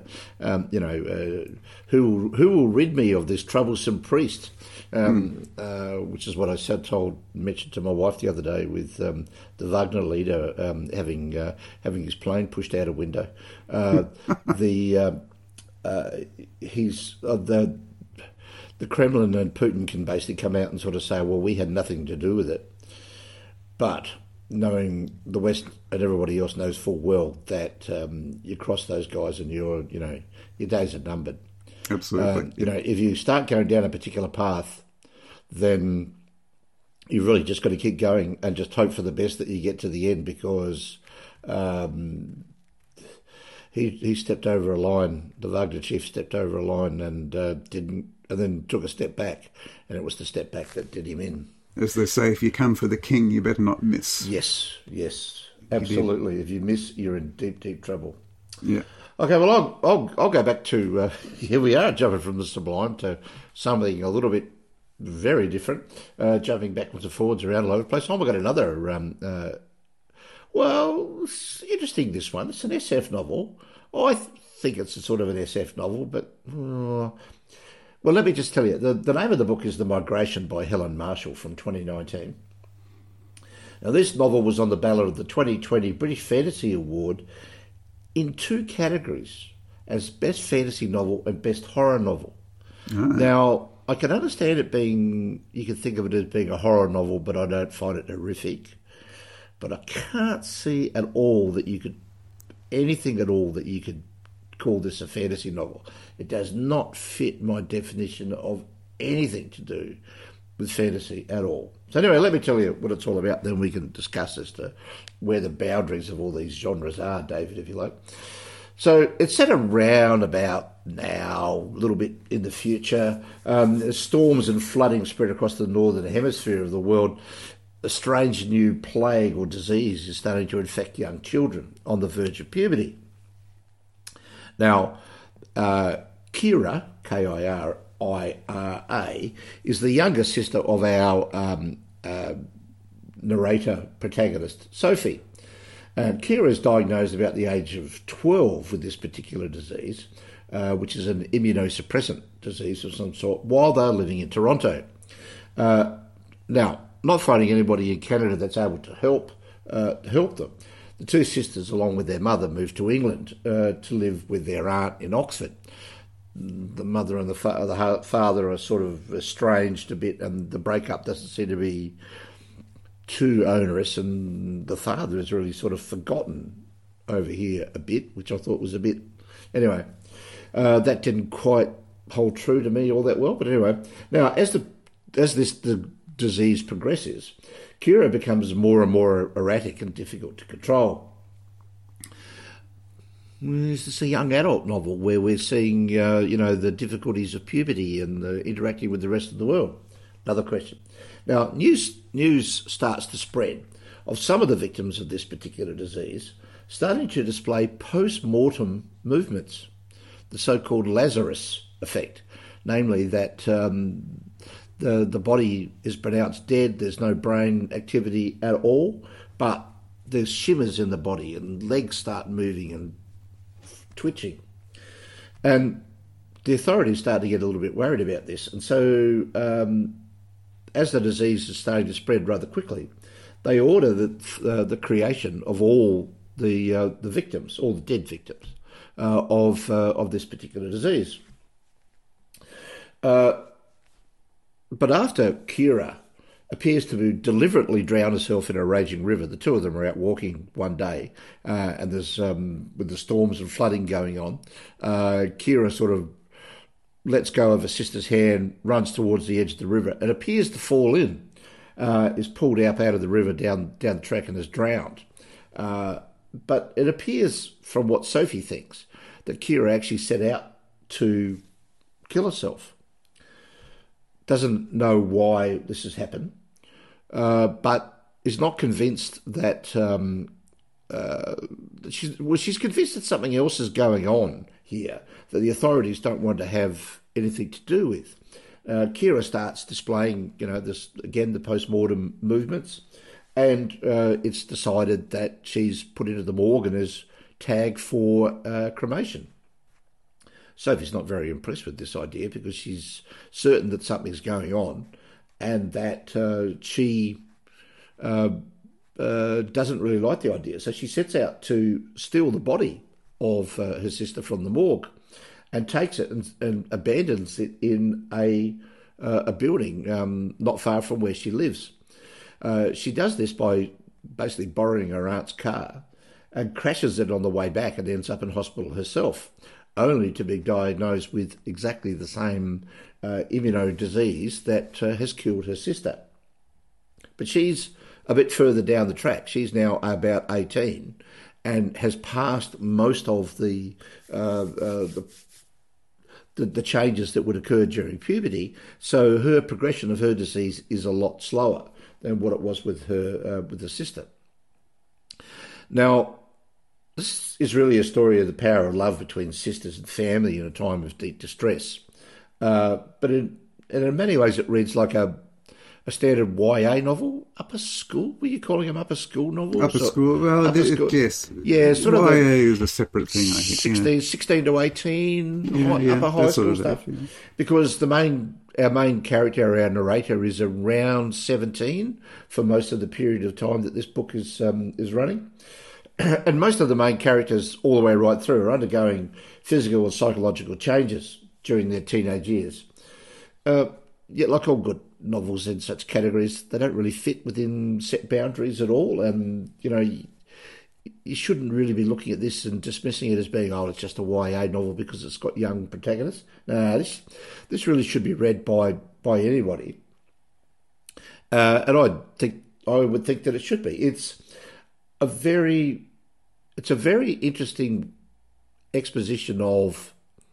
Who will rid me of this troublesome priest? Which is what I mentioned to my wife the other day with the Wagner leader having his plane pushed out a window. The Kremlin and Putin can basically come out and sort of say, well, we had nothing to do with it. But knowing the West and everybody else knows full well that you cross those guys and your days are numbered. Absolutely. If you start going down a particular path, then you've really just got to keep going and just hope for the best that you get to the end because he stepped over a line. The Wagner chief stepped over a line and then took a step back, and it was the step back that did him in. As they say, if you come for the king, you better not miss. Yes, absolutely. If you miss, you're in deep, deep trouble. Yeah. Okay, well, I'll go back to here we are, jumping from the sublime to something a little bit very different, jumping backwards and forwards around all over the place. I've got another. It's interesting. This one, it's an SF novel. I think it's a sort of an SF novel, but. Well, let me just tell you, the name of the book is The Migration by Helen Marshall from 2019. Now, this novel was on the ballot of the 2020 British Fantasy Award in 2 categories, as Best Fantasy Novel and Best Horror Novel. Now, I can understand it being, you can think of it as being a horror novel, but I don't find it horrific. But I can't see at all that you could, anything at all that you could call this a fantasy novel. It does not fit my definition of anything to do with fantasy at all. So anyway, let me tell you what it's all about, then we can discuss as to where the boundaries of all these genres are, David, if you like. So it's set around about now, a little bit in the future. Storms and flooding spread across the northern hemisphere of the world. A strange new plague or disease is starting to infect young children on the verge of puberty. Now, Kira, K-I-R-I-R-A, is the younger sister of our narrator protagonist, Sophie. And Kira is diagnosed about the age of 12 with this particular disease, which is an immunosuppressant disease of some sort, while they're living in Toronto. Now, not finding anybody in Canada that's able to help them, the 2 sisters, along with their mother, moved to England to live with their aunt in Oxford. The mother and the father are sort of estranged a bit, and the breakup doesn't seem to be too onerous, and the father is really sort of forgotten over here a bit, which I thought was a bit... Anyway, that didn't quite hold true to me all that well, but anyway. Now, as the as the disease progresses, Kira becomes more and more erratic and difficult to control. This is a young adult novel where we're seeing, the difficulties of puberty and interacting with the rest of the world. Another question. Now, news starts to spread of some of the victims of this particular disease starting to display post-mortem movements, the so-called Lazarus effect, namely that the body is pronounced dead, there's no brain activity at all, but there's shimmers in the body and legs start moving and twitching. And the authorities start to get a little bit worried about this. And so as the disease is starting to spread rather quickly, they order the creation of all the victims, all the dead victims of this particular disease. But after Kira appears to deliberately drown herself in a raging river, the two of them are out walking one day, and there's with the storms and flooding going on, Kira sort of lets go of her sister's hand, runs towards the edge of the river, and appears to fall in, is pulled out of the river down the track and is drowned. But it appears, from what Sophie thinks, that Kira actually set out to kill herself. Doesn't know why this has happened, but is not convinced that she's convinced that something else is going on here that the authorities don't want to have anything to do with. Kira starts displaying, this again, the post-mortem movements, and it's decided that she's put into the morgue and is tagged for cremation. Sophie's not very impressed with this idea because she's certain that something's going on and that she doesn't really like the idea. So she sets out to steal the body of her sister from the morgue and takes it and abandons it in a building not far from where she lives. She does this by basically borrowing her aunt's car and crashes it on the way back and ends up in hospital herself, only to be diagnosed with exactly the same immunodisease that has killed her sister. But she's a bit further down the track. She's now about 18 and has passed most of the changes that would occur during puberty. So her progression of her disease is a lot slower than what it was with her sister. Now, this is really a story of the power of love between sisters and family in a time of deep distress. But in many ways it reads like a standard YA novel. Upper school? Were you calling them upper school novels? Upper school? Well, upper school. Yes. Yeah, sort YA of is a separate thing, I think. 16 to 18, upper high school sort of stuff. That, yeah. Because our main character, our narrator, is around 17 for most of the period of time that this book is running. And most of the main characters, all the way right through, are undergoing physical and psychological changes during their teenage years. Yet, like all good novels in such categories, they don't really fit within set boundaries at all. And, you shouldn't really be looking at this and dismissing it as being, it's just a YA novel because it's got young protagonists. No, this really should be read by anybody. And I would think that it should be. It's a very interesting exposition of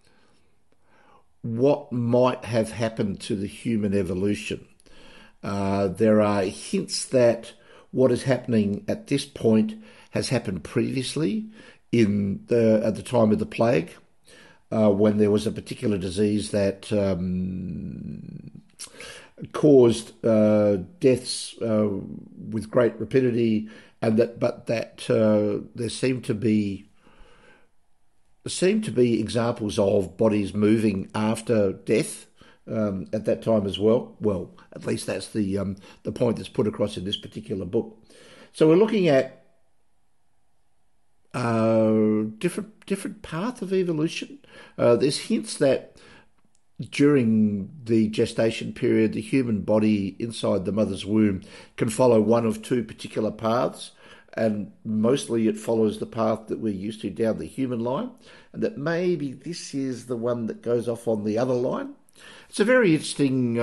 what might have happened to the human evolution. There are hints that what is happening at this point has happened previously at the time of the plague, when there was a particular disease that caused deaths with great rapidity, but there seem to be examples of bodies moving after death at that time as well. Well, at least that's the point that's put across in this particular book. So we're looking at different path of evolution. There's hints that during the gestation period, the human body inside the mother's womb can follow one of two particular paths, and mostly it follows the path that we're used to down the human line, and that maybe this is the one that goes off on the other line. It's a very interesting.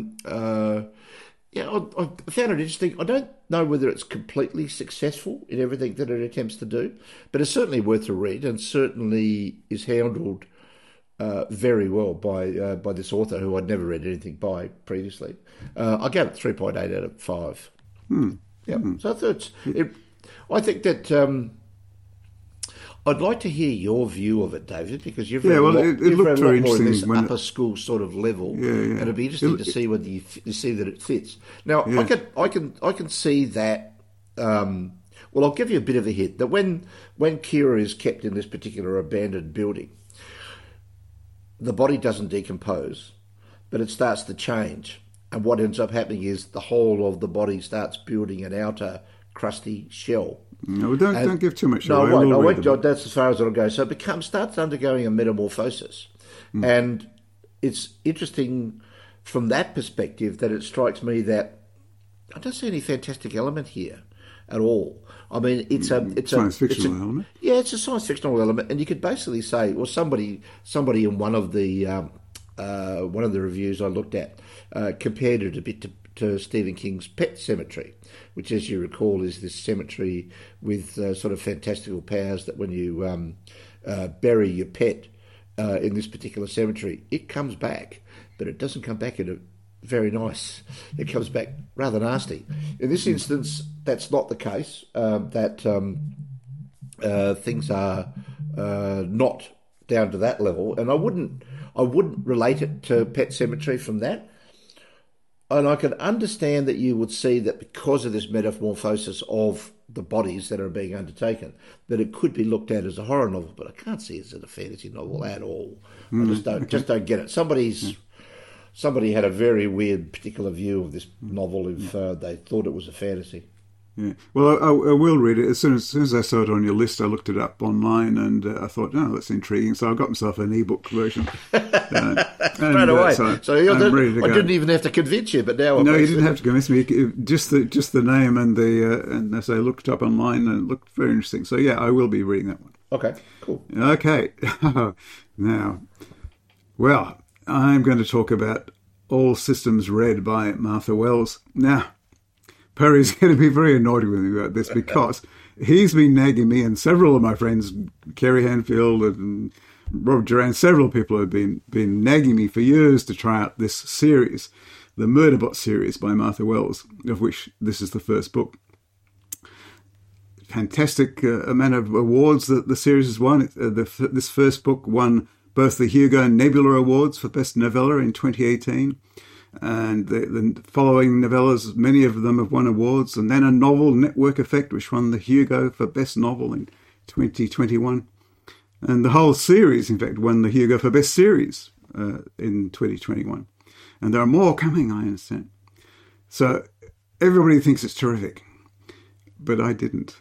Yeah, I found it interesting. I don't know whether it's completely successful in everything that it attempts to do, but it's certainly worth a read, and certainly is handled very well by this author who I'd never read anything by previously. I gave it 3.8 out of 5. Yeah, so I thought I think that. I'd like to hear your view of it, David, because you've read it looked very more in this interesting upper school sort of level, and it'd be interesting to see whether you see that it fits. Now, I can see that. Well, I'll give you a bit of a hint that when Kira is kept in this particular abandoned building, the body doesn't decompose, but it starts to change, and what ends up happening is the whole of the body starts building an outer crusty shell. No, don't give too much away. No, I won't. That's as far as it'll go. So it starts undergoing a metamorphosis. And it's interesting from that perspective that it strikes me that I don't see any fantastic element here at all. I mean, it's a science fictional element. Yeah, it's a science fictional element, and you could basically say, well, somebody in one of the reviews I looked at compared it a bit to Stephen King's Pet Sematary, which, as you recall, is this cemetery with sort of fantastical powers that when you bury your pet in this particular cemetery, it comes back, but it doesn't come back in a very nice. It comes back rather nasty. In this instance, that's not the case. Things are not down to that level, and I wouldn't relate it to Pet Sematary from that. And I can understand that you would see that because of this metamorphosis of the bodies that are being undertaken, that it could be looked at as a horror novel, but I can't see it as a fantasy novel at all. I just don't get it. Somebody had a very weird particular view of this novel if they thought it was a fantasy. Yeah. Well, I will read it. As soon as I saw it on your list, I looked it up online, and I thought, that's intriguing. So I got myself an ebook version. Straight away. So I didn't even have to convince you, but now... No, you didn't have to convince me. Just the name and as I looked up online, and it looked very interesting. So, yeah, I will be reading that one. Okay, cool. Okay. Now, well, I'm going to talk about All Systems Red by Martha Wells. Now, Perry's going to be very annoyed with me about this because he's been nagging me, and several of my friends, Kerry Hanfield and Rob Duran, several people have been nagging me for years to try out this series, the Murderbot series by Martha Wells, of which this is the first book. Fantastic amount of awards that the series has won. This first book won both the Hugo and Nebula Awards for Best Novella in 2018. And the following novellas, many of them have won awards, and then a novel, Network Effect, which won the Hugo for Best Novel in 2021. And the whole series, in fact, won the Hugo for Best Series in 2021. And there are more coming, I understand. So everybody thinks it's terrific, but I didn't.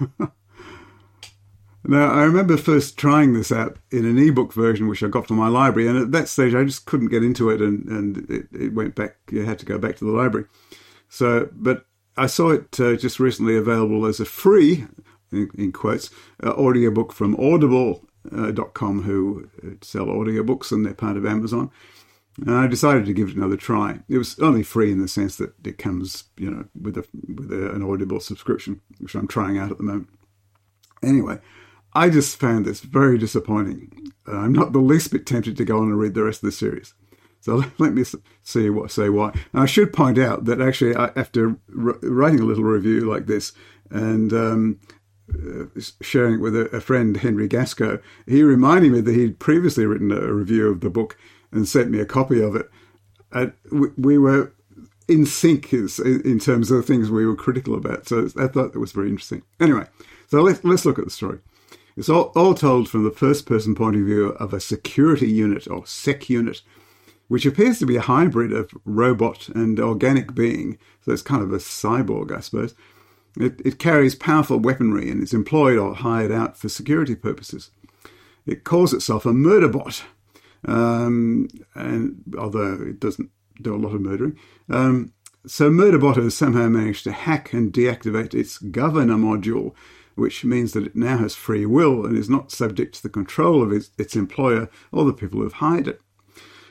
Now, I remember first trying this out in an ebook version, which I got from my library, and at that stage I just couldn't get into it, and it went back. You had to go back to the library. So, but I saw it just recently available as a free, in quotes, audiobook from Audible.com, who sell audiobooks, and they're part of Amazon. And I decided to give it another try. It was only free in the sense that it comes, with an Audible subscription, which I'm trying out at the moment. Anyway, I just found this very disappointing. I'm not the least bit tempted to go on and read the rest of the series. So let me say why. And I should point out that actually, after writing a little review like this and sharing it with a friend, Henry Gasco, he reminded me that he'd previously written a review of the book and sent me a copy of it. We were in sync in terms of the things we were critical about. So I thought that was very interesting. Anyway, so let's look at the story. It's all told from the first-person point of view of a security unit, or SEC unit, which appears to be a hybrid of robot and organic being. So it's kind of a cyborg, I suppose. It carries powerful weaponry and is employed or hired out for security purposes. It calls itself a murderbot, and although it doesn't do a lot of murdering. So Murderbot has somehow managed to hack and deactivate its governor module, which means that it now has free will and is not subject to the control of its employer or the people who have hired it.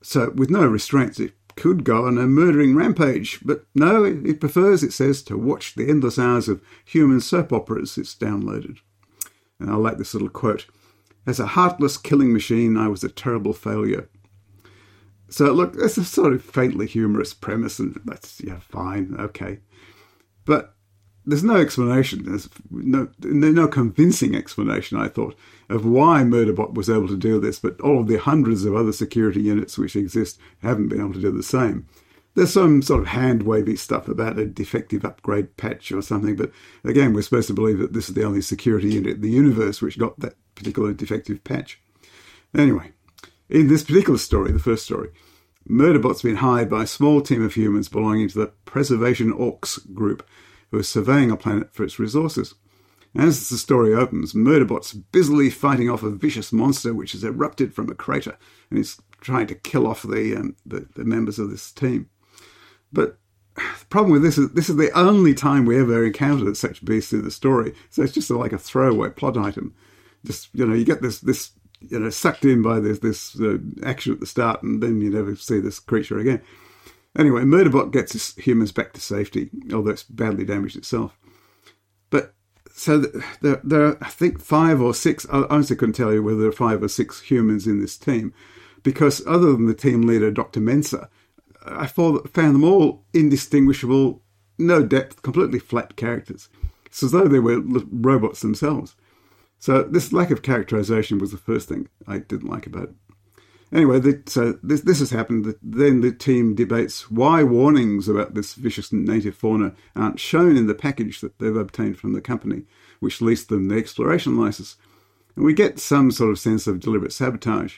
So with no restraints, it could go on a murdering rampage. But no, it prefers, it says, to watch the endless hours of human soap operas it's downloaded. And I like this little quote. As a heartless killing machine, I was a terrible failure. So look, it's a sort of faintly humorous premise, and that's, yeah, fine, okay. But there's no explanation, there's no convincing explanation, I thought, of why Murderbot was able to do this, but all of the hundreds of other security units which exist haven't been able to do the same. There's some sort of hand-wavy stuff about a defective upgrade patch or something, but again, we're supposed to believe that this is the only security unit in the universe which got that particular defective patch. Anyway, in this particular story, the first story, Murderbot's been hired by a small team of humans belonging to the Preservation Orcs group, who are surveying a planet for its resources. As the story opens, Murderbot's busily fighting off a vicious monster which has erupted from a crater and is trying to kill off the members of this team. But the problem with this is the only time we ever encountered such beasts in the story, so it's just like a throwaway plot item. Just, you get this sucked in by this action at the start, and then you never see this creature again. Anyway, Murderbot gets his humans back to safety, although it's badly damaged itself. But so there are, I think, 5 or 6. I honestly couldn't tell you whether there are 5 or 6 humans in this team, because other than the team leader, Dr. Mensa, I found them all indistinguishable, no depth, completely flat characters. It's as though they were robots themselves. So this lack of characterization was the first thing I didn't like about it. Anyway, so this has happened. Then the team debates why warnings about this vicious native fauna aren't shown in the package that they've obtained from the company, which leased them the exploration license. And we get some sort of sense of deliberate sabotage.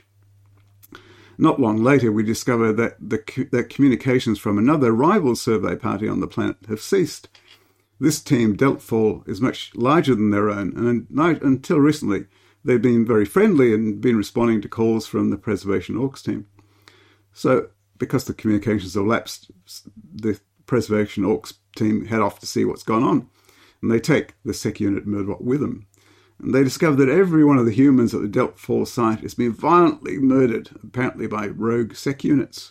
Not long later, we discover that that communications from another rival survey party on the planet have ceased. This team, Deltfall, is much larger than their own, and until recently, they've been very friendly and been responding to calls from the Preservation Orcs team. So, because the communications have lapsed, the Preservation Orcs team head off to see what's gone on, and they take the Sec unit Murderbot with them. And they discover that every one of the humans at the Deltfall site has been violently murdered, apparently by rogue Sec units.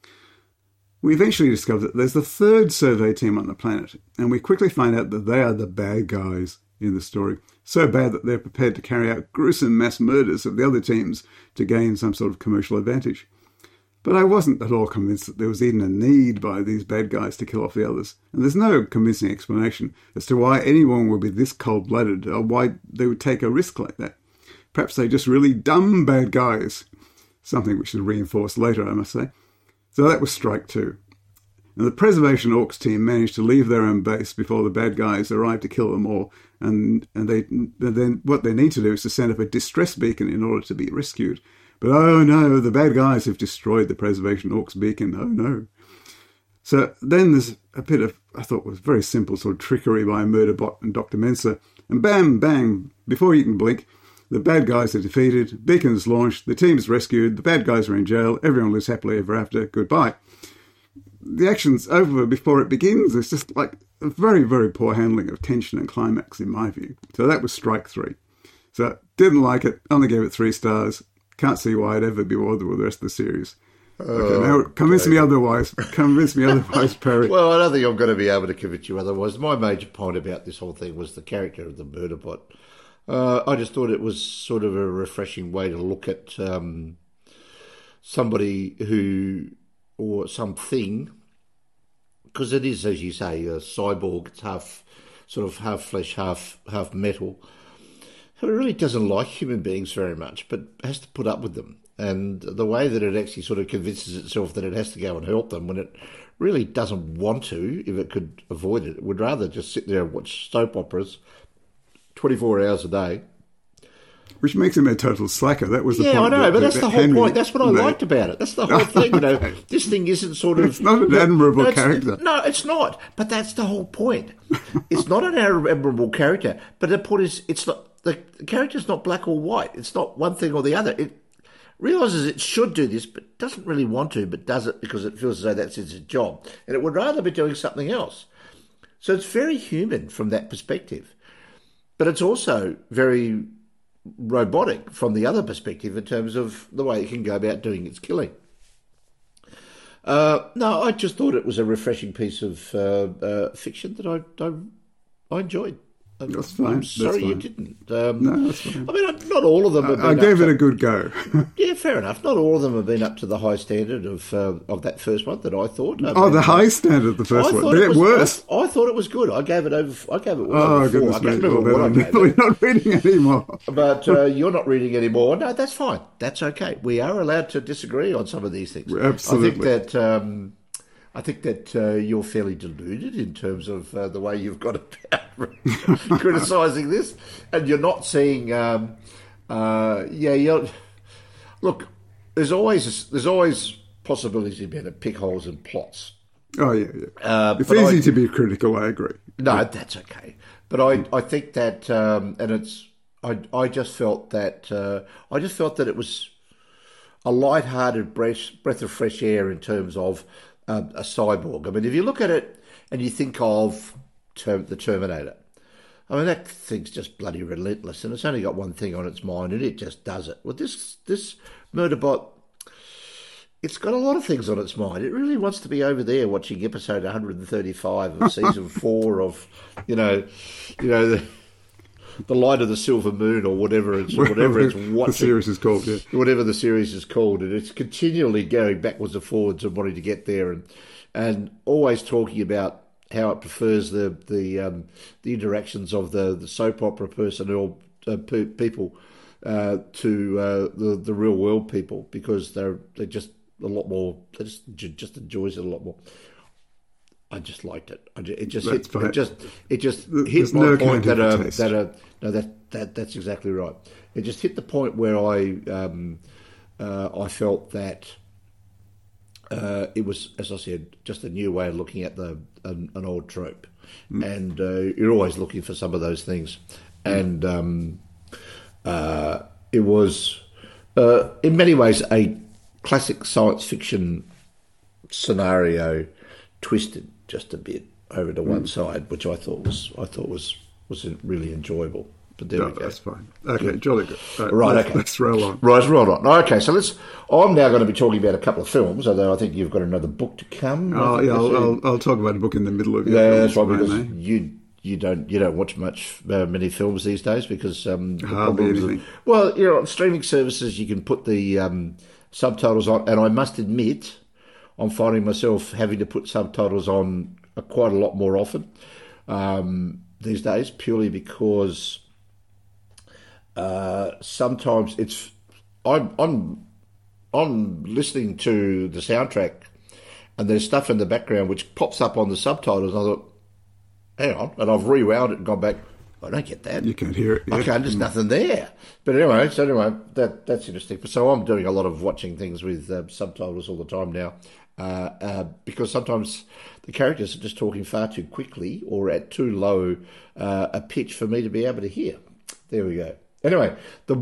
We eventually discover that there's the third survey team on the planet, and we quickly find out that they are the bad guys in the story. So bad that they're prepared to carry out gruesome mass murders of the other teams to gain some sort of commercial advantage. But I wasn't at all convinced that there was even a need by these bad guys to kill off the others, and there's no convincing explanation as to why anyone would be this cold-blooded or why they would take a risk like that. Perhaps they're just really dumb bad guys. Something which is reinforced later, I must say. So that was strike 2. And the Preservation Orcs team managed to leave their own base before the bad guys arrived to kill them all, and then what they need to do is to send up a distress beacon in order to be rescued. But oh no, the bad guys have destroyed the Preservation Orcs beacon, oh no. So then there's a bit of, I thought was very simple sort of trickery by Murderbot and Dr. Mensa, and bam, bang, before you can blink, the bad guys are defeated, beacon's launched, the team's rescued, the bad guys are in jail, everyone lives happily ever after, goodbye. The action's over before it begins. It's just like a very, very poor handling of tension and climax in my view. So that was strike 3. So didn't like it, only gave it 3 stars. Can't see why I'd ever be bothered with the rest of the series. Okay, now convince me otherwise. Convince me otherwise, Perry. Well, I don't think I'm going to be able to convince you otherwise. My major point about this whole thing was the character of the Murderbot. I just thought it was sort of a refreshing way to look at somebody who, or something, because it is, as you say, a cyborg. It's half flesh, half metal, who really doesn't like human beings very much, but has to put up with them. And the way that it actually sort of convinces itself that it has to go and help them when it really doesn't want to, if it could avoid it, it would rather just sit there and watch soap operas 24 hours a day. Which makes him a total slacker. That was the point. Yeah, I know, but that's the whole point. That's what I liked about it. That's the whole thing, you know. This thing isn't sort of... It's not an admirable character. No, it's not. But that's the whole point. It's not an admirable character. But the point is, it's not... The character's not black or white. It's not one thing or the other. It realises it should do this, but doesn't really want to, but does it because it feels as though that's its job. And it would rather be doing something else. So it's very human from that perspective. But it's also very robotic from the other perspective in terms of the way it can go about doing its killing. No, I just thought it was a refreshing piece of fiction that I enjoyed. That's fine. I'm sorry That's you fine. didn't. No, that's fine. I mean, not all of them have been I up gave to, it a good go. Yeah, fair enough. Not all of them have been up to the high standard of that first one that I thought. The high standard of the first one. They get worse. I thought it was good. I gave it one Oh, over 4. goodness I me. can't remember what I I'm gave definitely it. not reading anymore. But you're not reading anymore. No, that's fine. That's okay. We are allowed to disagree on some of these things. Absolutely. I think that you're fairly deluded in terms of the way you've got about criticising this, and you're not seeing. Look, there's always possibilities of being to pick holes in plots. Oh, yeah. It's easy to be critical, I agree. No, that's okay. But I think that, and it's, I just felt that it was a light-hearted breath of fresh air in terms of a cyborg. I mean, if you look at it and you think of the Terminator, I mean, that thing's just bloody relentless, and it's only got one thing on its mind, and it just does it. Well, this Murderbot, it's got a lot of things on its mind. It really wants to be over there watching episode 135 of season 4 of, the Light of the Silver Moon, or whatever it's watching. The series is called, yeah. Whatever the series is called, and it's continually going backwards and forwards and wanting to get there, and always talking about how it prefers the interactions of the soap opera personnel people to the real world people, because they're just a lot more. They just enjoys it a lot more. I just liked it. It just hit my point that's exactly right. It just hit the point where I felt that it was, as I said, just a new way of looking at an old trope, and you're always looking for some of those things, and it was in many ways a classic science fiction scenario, twisted just a bit over to one side, which I thought was really enjoyable. But there we go. That's fine. Okay, jolly good. Right, okay. okay. Let's roll on. Right, roll on. Okay, so I'm now going to be talking about a couple of films, although I think you've got another book to come. Oh, yeah, I'll talk about a book in the middle of your that's films, right, because you don't watch many films these days, because hardly anything. On streaming services you can put the subtitles on, and I must admit I'm finding myself having to put subtitles on quite a lot more often these days, purely because sometimes I'm listening to the soundtrack and there's stuff in the background which pops up on the subtitles, and I thought, hang on, and I've rewound it and gone back, I don't get that. You can't hear it. I can't, there's nothing there. But anyway, that's interesting. So I'm doing a lot of watching things with subtitles all the time now, because sometimes the characters are just talking far too quickly or at too low a pitch for me to be able to hear. There we go. Anyway, the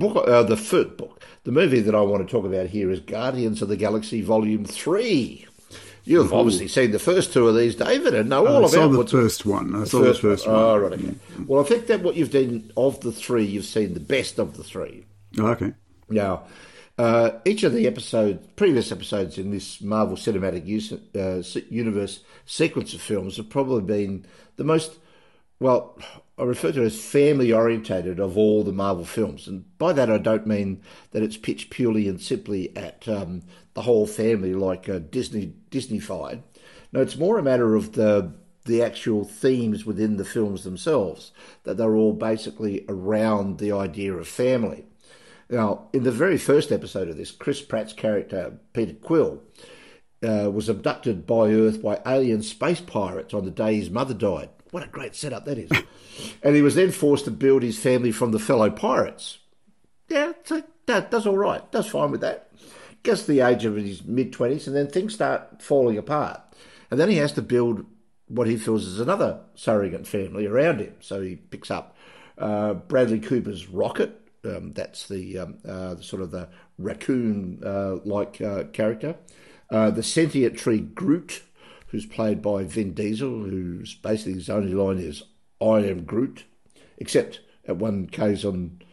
movie that I want to talk about here is Guardians of the Galaxy Volume 3. You've obviously seen the first 2 of these, David, and know all about I saw the first one. Oh, right, okay. Well, I think that what you've done of the 3, you've seen the best of the 3. Oh, okay. Now, each of the previous episodes in this Marvel Cinematic Universe sequence of films have probably been the most, well, I refer to it as family-orientated of all the Marvel films. And by that I don't mean that it's pitched purely and simply at the whole family like Disney-fied. No, it's more a matter of the actual themes within the films themselves, that they're all basically around the idea of family. Now, in the very first episode of this, Chris Pratt's character, Peter Quill, was abducted by Earth by alien space pirates on the day his mother died. What a great setup that is. And he was then forced to build his family from the fellow pirates. Yeah, so that's all right. That's fine with that. Gets to the age of his mid-20s, and then things start falling apart. And then he has to build what he feels is another surrogate family around him. So he picks up Bradley Cooper's Rocket. That's the sort of the raccoon-like character. The sentient tree Groot, who's played by Vin Diesel, who's basically his only line is, I am Groot, except at one occasion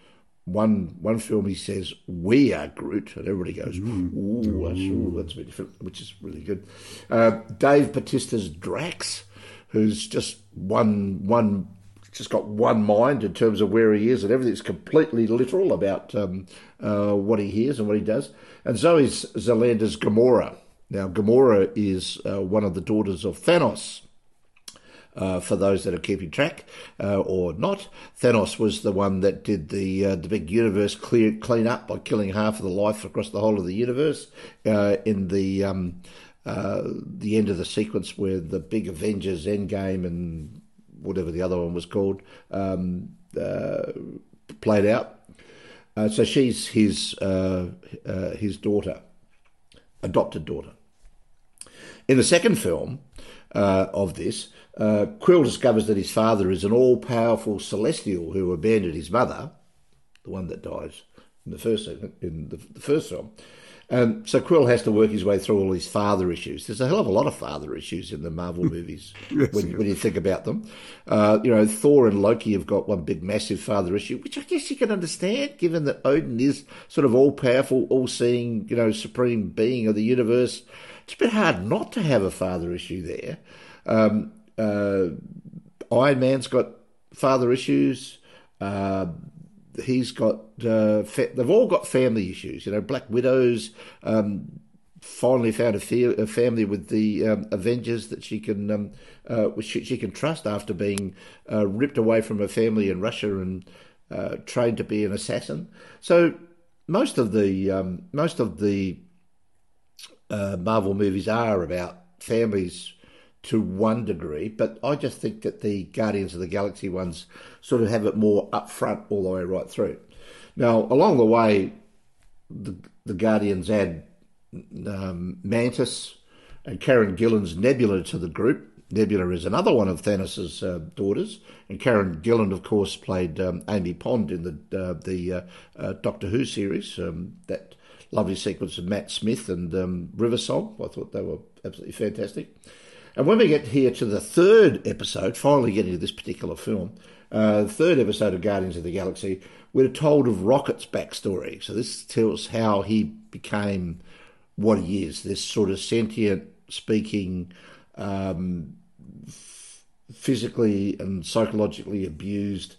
one film he says, "We are Groot," and everybody goes, "Ooh, that's a bit different," which is really good. Dave Bautista's Drax, who's just just got one mind in terms of where he is, and everything's completely literal about what he hears and what he does. And Zoe Zalander's Gamora. Now, Gamora is one of the daughters of Thanos. For those that are keeping track or not, Thanos was the one that did the big universe clean up by killing half of the life across the whole of the universe in the end of the sequence where the big Avengers Endgame and whatever the other one was called played out. So she's his daughter, adopted daughter. In the second film of this, Quill discovers that his father is an all-powerful Celestial who abandoned his mother, the one that dies in the first film. So Quill has to work his way through all his father issues. There's a hell of a lot of father issues in the Marvel movies when you think about them. Thor and Loki have got one big massive father issue, which I guess you can understand, given that Odin is sort of all-powerful, all-seeing, supreme being of the universe. It's a bit hard not to have a father issue there. Iron Man's got father issues. He's got. They've all got family issues. Black Widow's finally found a family with the Avengers that she can she can trust after being ripped away from her family in Russia and trained to be an assassin. So most of the Marvel movies are about families to one degree, but I just think that the Guardians of the Galaxy ones sort of have it more upfront all the way right through. Now, along the way, the Guardians add Mantis and Karen Gillan's Nebula to the group. Nebula is another one of Thanos' daughters, and Karen Gillan, of course, played Amy Pond in the Doctor Who series, that lovely sequence of Matt Smith and River Song. I thought they were absolutely fantastic. And when we get here to the third episode, finally getting to this particular film, the third episode of Guardians of the Galaxy, we're told of Rocket's backstory. So this tells how he became what he is, this sort of sentient, speaking, physically and psychologically abused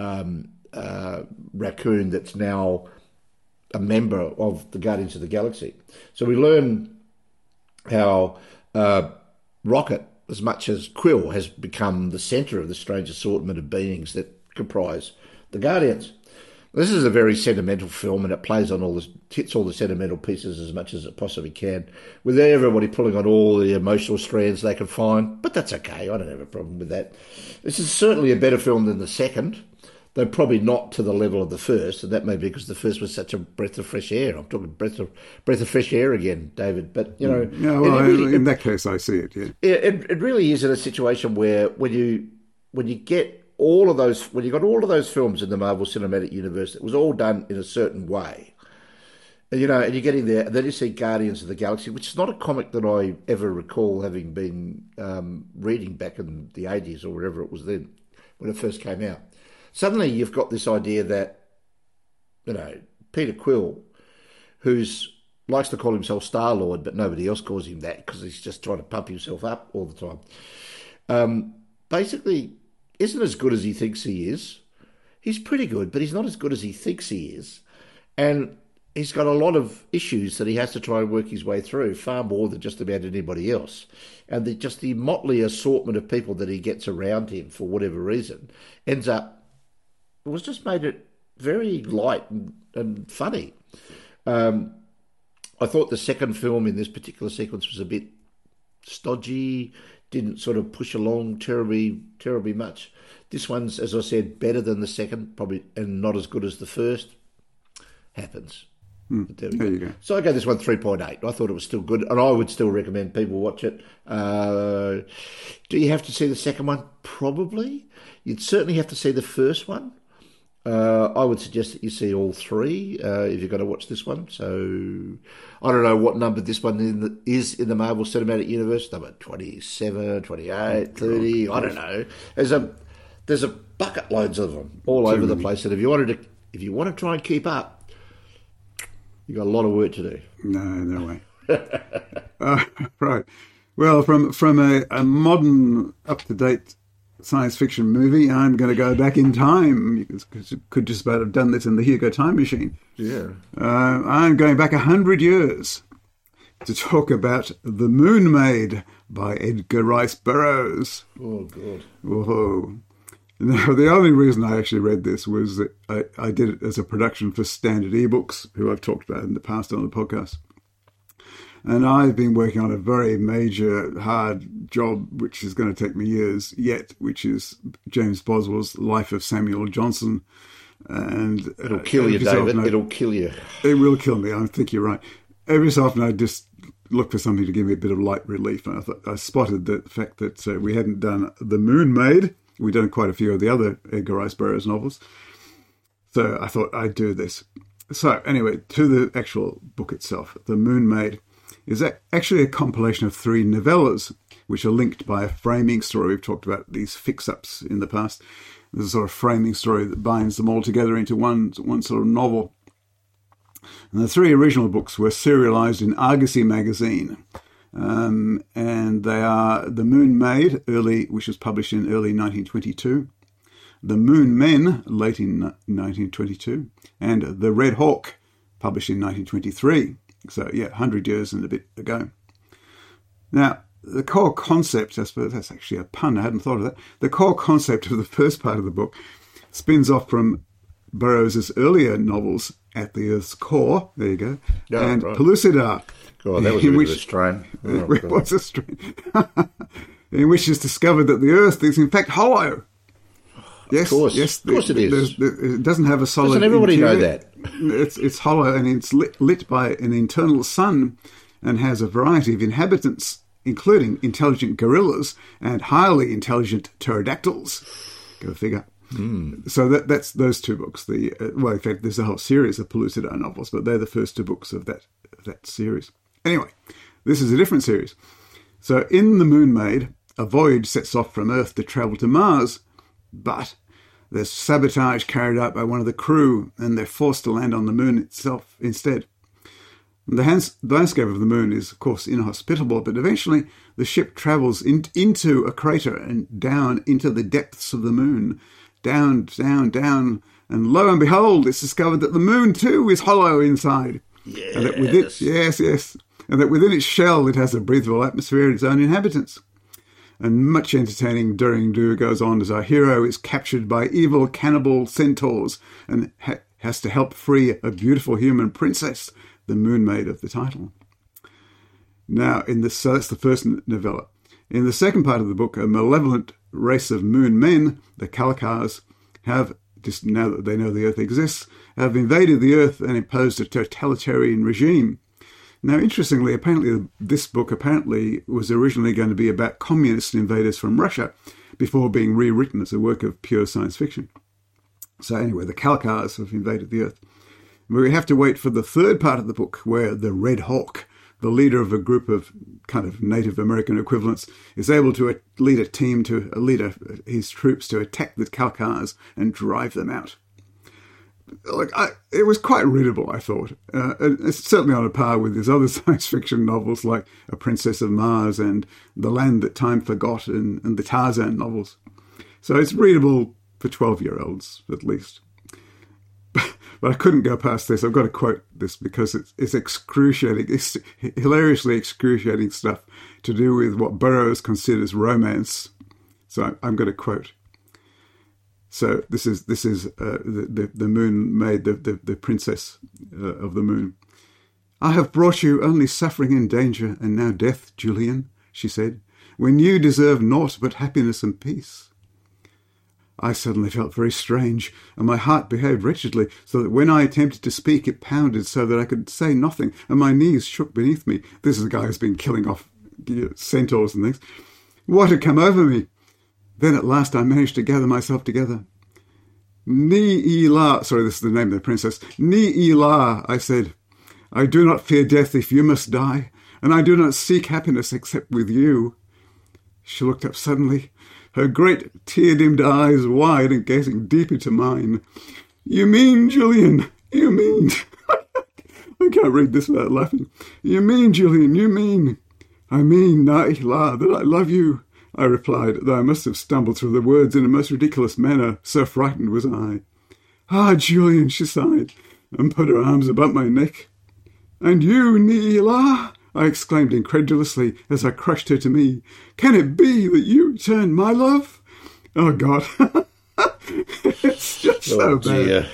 raccoon that's now a member of the Guardians of the Galaxy. So we learn how Rocket, as much as Quill, has become the centre of the strange assortment of beings that comprise the Guardians. This is a very sentimental film, and it plays on hits all the sentimental pieces as much as it possibly can, with everybody pulling on all the emotional strands they can find. But that's okay. I don't have a problem with that. This is certainly a better film than the second, though probably not to the level of the first, and that may be because the first was such a breath of fresh air. I'm talking breath of fresh air again, David. But in that case, I see it. Yeah, it really is in a situation where when you get all of those, when you got all of those films in the Marvel Cinematic Universe, it was all done in a certain way, and and you're getting there, and then you see Guardians of the Galaxy, which is not a comic that I ever recall having been reading back in the 80s or wherever it was then when it first came out. Suddenly you've got this idea that, Peter Quill, who's likes to call himself Star-Lord, but nobody else calls him that because he's just trying to pump himself up all the time, basically isn't as good as he thinks he is. He's pretty good, but he's not as good as he thinks he is. And he's got a lot of issues that he has to try and work his way through, far more than just about anybody else. And the motley assortment of people that he gets around him for whatever reason was just made it very light and funny. I thought the second film in this particular sequence was a bit stodgy, didn't sort of push along terribly much. This one's, as I said, better than the second, probably, and not as good as the first. Happens. But there you go. So I gave this one 3.8. I thought it was still good, and I would still recommend people watch it. Do you have to see the second one? Probably. You'd certainly have to see the first one. I would suggest that you see all three if you're going to watch this one. So I don't know what number this one is in the Marvel Cinematic Universe. Number 27, 28, 30. I don't know. There's a bucket loads of them all over the place. And if you wanted to if you want to try and keep up, you've got a lot of work to do. No way. Right. Well, from a modern, up-to-date science fiction movie, I'm going to go back in time, because it could just about have done this in the Hugo time machine. Yeah. I'm going back 100 years to talk about The Moon Maid by Edgar Rice Burroughs. Oh, God. Whoa. Now, the only reason I actually read this was that I did it as a production for Standard eBooks, who I've talked about in the past on the podcast. And I've been working on a very major, hard job, which is going to take me years yet, which is James Boswell's Life of Samuel Johnson. And it'll kill you, David. It'll kill you. It will kill me. I think you're right. Every so often I just look for something to give me a bit of light relief. And I spotted the fact that we hadn't done The Moon Maid. We'd done quite a few of the other Edgar Rice Burroughs novels. So I thought I'd do this. So anyway, to the actual book itself, The Moon Maid is actually a compilation of 3 novellas, which are linked by a framing story. We've talked about these fix-ups in the past. There's a sort of framing story that binds them all together into one sort of novel. And the 3 original books were serialized in Argosy magazine. And they are The Moon Maid, which was published in early 1922, The Moon Men, late in 1922, and The Red Hawk, published in 1923. So, 100 years and a bit ago. Now, the core concept, I suppose that's actually a pun, I hadn't thought of that. The core concept of the first part of the book spins off from Burroughs' earlier novels, At the Earth's Core, there you go, and right. Pellucidar. God, that was a bit of a strain. It was a strain. In which it's discovered that the Earth is in fact hollow. Yes, of course it is. It doesn't have a solid Doesn't everybody interior. know that? It's hollow, and it's lit by an internal sun, and has a variety of inhabitants, including intelligent gorillas and highly intelligent pterodactyls. Go figure. So that's those 2 books. In fact, there's a whole series of Pellucidar novels, but they're the first 2 books of that series. Anyway, this is a different series. So in The Moon Maid, a voyage sets off from Earth to travel to Mars, but there's sabotage carried out by one of the crew, and they're forced to land on the moon itself instead. The landscape of the moon is, of course, inhospitable, but eventually the ship travels into a crater and down into the depths of the moon. Down, down, down, and lo and behold, it's discovered that the moon too is hollow inside. Yes. And that within, yes. And that within its shell it has a breathable atmosphere and its own inhabitants. And much entertaining do goes on as our hero is captured by evil cannibal centaurs and has to help free a beautiful human princess, the Moon Maid of the title. Now, so that's the first novella. In the second part of the book, a malevolent race of moon men, the Kalakars, have, just now that they know the Earth exists, have invaded the Earth and imposed a totalitarian regime. Now, interestingly, apparently this book was originally going to be about communist invaders from Russia before being rewritten as a work of pure science fiction. So anyway, the Kalakars have invaded the Earth. We have to wait for the third part of the book, where the Red Hawk, the leader of a group of kind of Native American equivalents, is able to lead his troops to attack the Kalakars and drive them out. It was quite readable, I thought. It's certainly on a par with his other science fiction novels like A Princess of Mars and The Land That Time Forgot and the Tarzan novels. So it's readable for 12-year-olds, at least. But I couldn't go past this. I've got to quote this because it's excruciating. It's hilariously excruciating stuff to do with what Burroughs considers romance. So I'm going to quote. So this is the Moon Maid, the princess of the moon. "I have brought you only suffering and danger, and now death, Julian," she said, "when you deserve naught but happiness and peace." I suddenly felt very strange, and my heart behaved wretchedly, so that when I attempted to speak, it pounded so that I could say nothing, and my knees shook beneath me. This is a guy who's been killing off centaurs and things. What had come over me? Then at last I managed to gather myself together. "Ni-i-la," sorry, this is the name of the princess. "Ni-i-la," I said. "I do not fear death if you must die, and I do not seek happiness except with you." She looked up suddenly, her great tear-dimmed eyes wide and gazing deep into mine. You mean, Julian, you mean... I can't read this without laughing. You mean, Julian, you mean... I mean, Naila, that I love you, I replied, though I must have stumbled through the words in a most ridiculous manner, so frightened was I. Ah, Julian, she sighed, and put her arms about my neck. And you, Neela, I exclaimed incredulously as I crushed her to me. Can it be that you return my love? Oh, God. It's just so bad.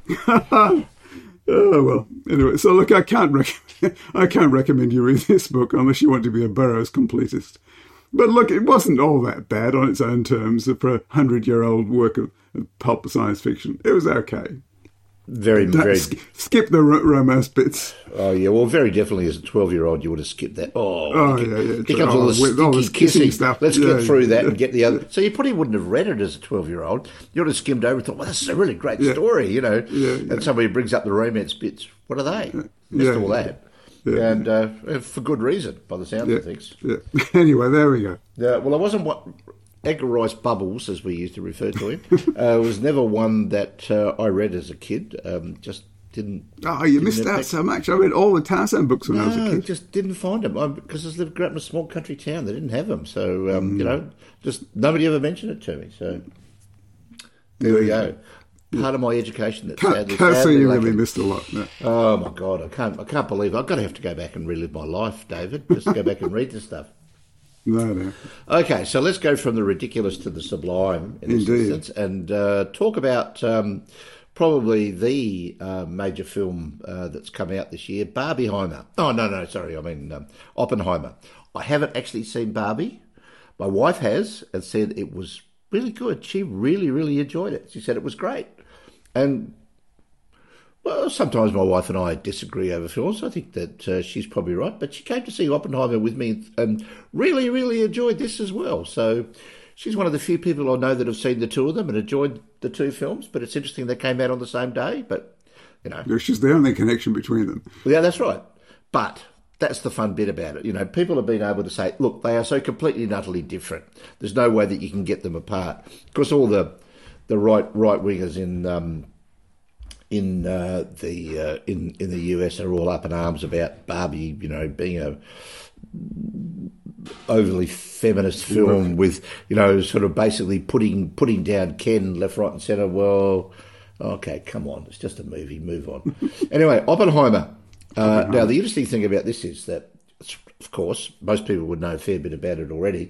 Oh, well, anyway, so look, I can't recommend you read this book unless you want to be a Burroughs completist. But look, it wasn't all that bad on its own terms for a 100-year-old work of pulp science fiction. It was okay. Very. Skip the romance bits. Oh, yeah, well, very definitely as a 12-year-old you would have skipped that. Yeah. Here comes all the kissing stuff. Let's get through that and get the other. So you probably wouldn't have read it as a 12-year-old. You would have skimmed over and thought, well, this is a really great story, you know. And somebody brings up the romance bits. What are they? Missed all that. Yeah. And for good reason, by the sound of things. Yeah. Anyway, there we go. Well, I wasn't what Edgar Rice Bubbles, as we used to refer to him, was never one that I read as a kid. Just didn't. Oh, you missed out so much. I read all the Tarzan books when I was a kid. Just didn't find them because I grew up in a small country town. They didn't have them, so you know, just nobody ever mentioned it to me. So there we go. Part of my education that can't say you really missed a lot. No. Oh my God, I can't believe I've got to have to go back and relive my life, David. Just go back and read the stuff. No. Okay, so let's go from the ridiculous to the sublime in this instance, and talk about probably the major film that's come out this year, Barbieheimer. Oh no, sorry, I mean Oppenheimer. I haven't actually seen Barbie. My wife has, and said it was really good. She really, really enjoyed it. She said it was great. And, well, sometimes my wife and I disagree over films. I think that she's probably right. But she came to see Oppenheimer with me and really, really enjoyed this as well. So she's one of the few people I know that have seen the two of them and enjoyed the two films. But it's interesting they came out on the same day. But, you know. It's just the only connection between them. Yeah, that's right. But that's the fun bit about it. You know, people have been able to say, look, they are so completely and utterly different. There's no way that you can get them apart. Of course, all the right wingers in the US are all up in arms about Barbie, you know, being a overly feminist film with, you know, sort of basically putting down Ken left, right, and centre. Well, okay, come on, it's just a movie. Move on. Anyway, Oppenheimer. Now, the interesting thing about this is that, of course, most people would know a fair bit about it already,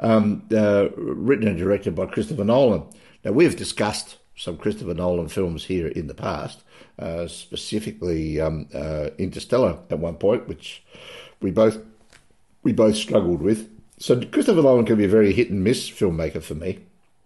written and directed by Christopher Nolan. Now, we've discussed some Christopher Nolan films here in the past, specifically Interstellar at one point, which we both struggled with. So Christopher Nolan can be a very hit and miss filmmaker for me.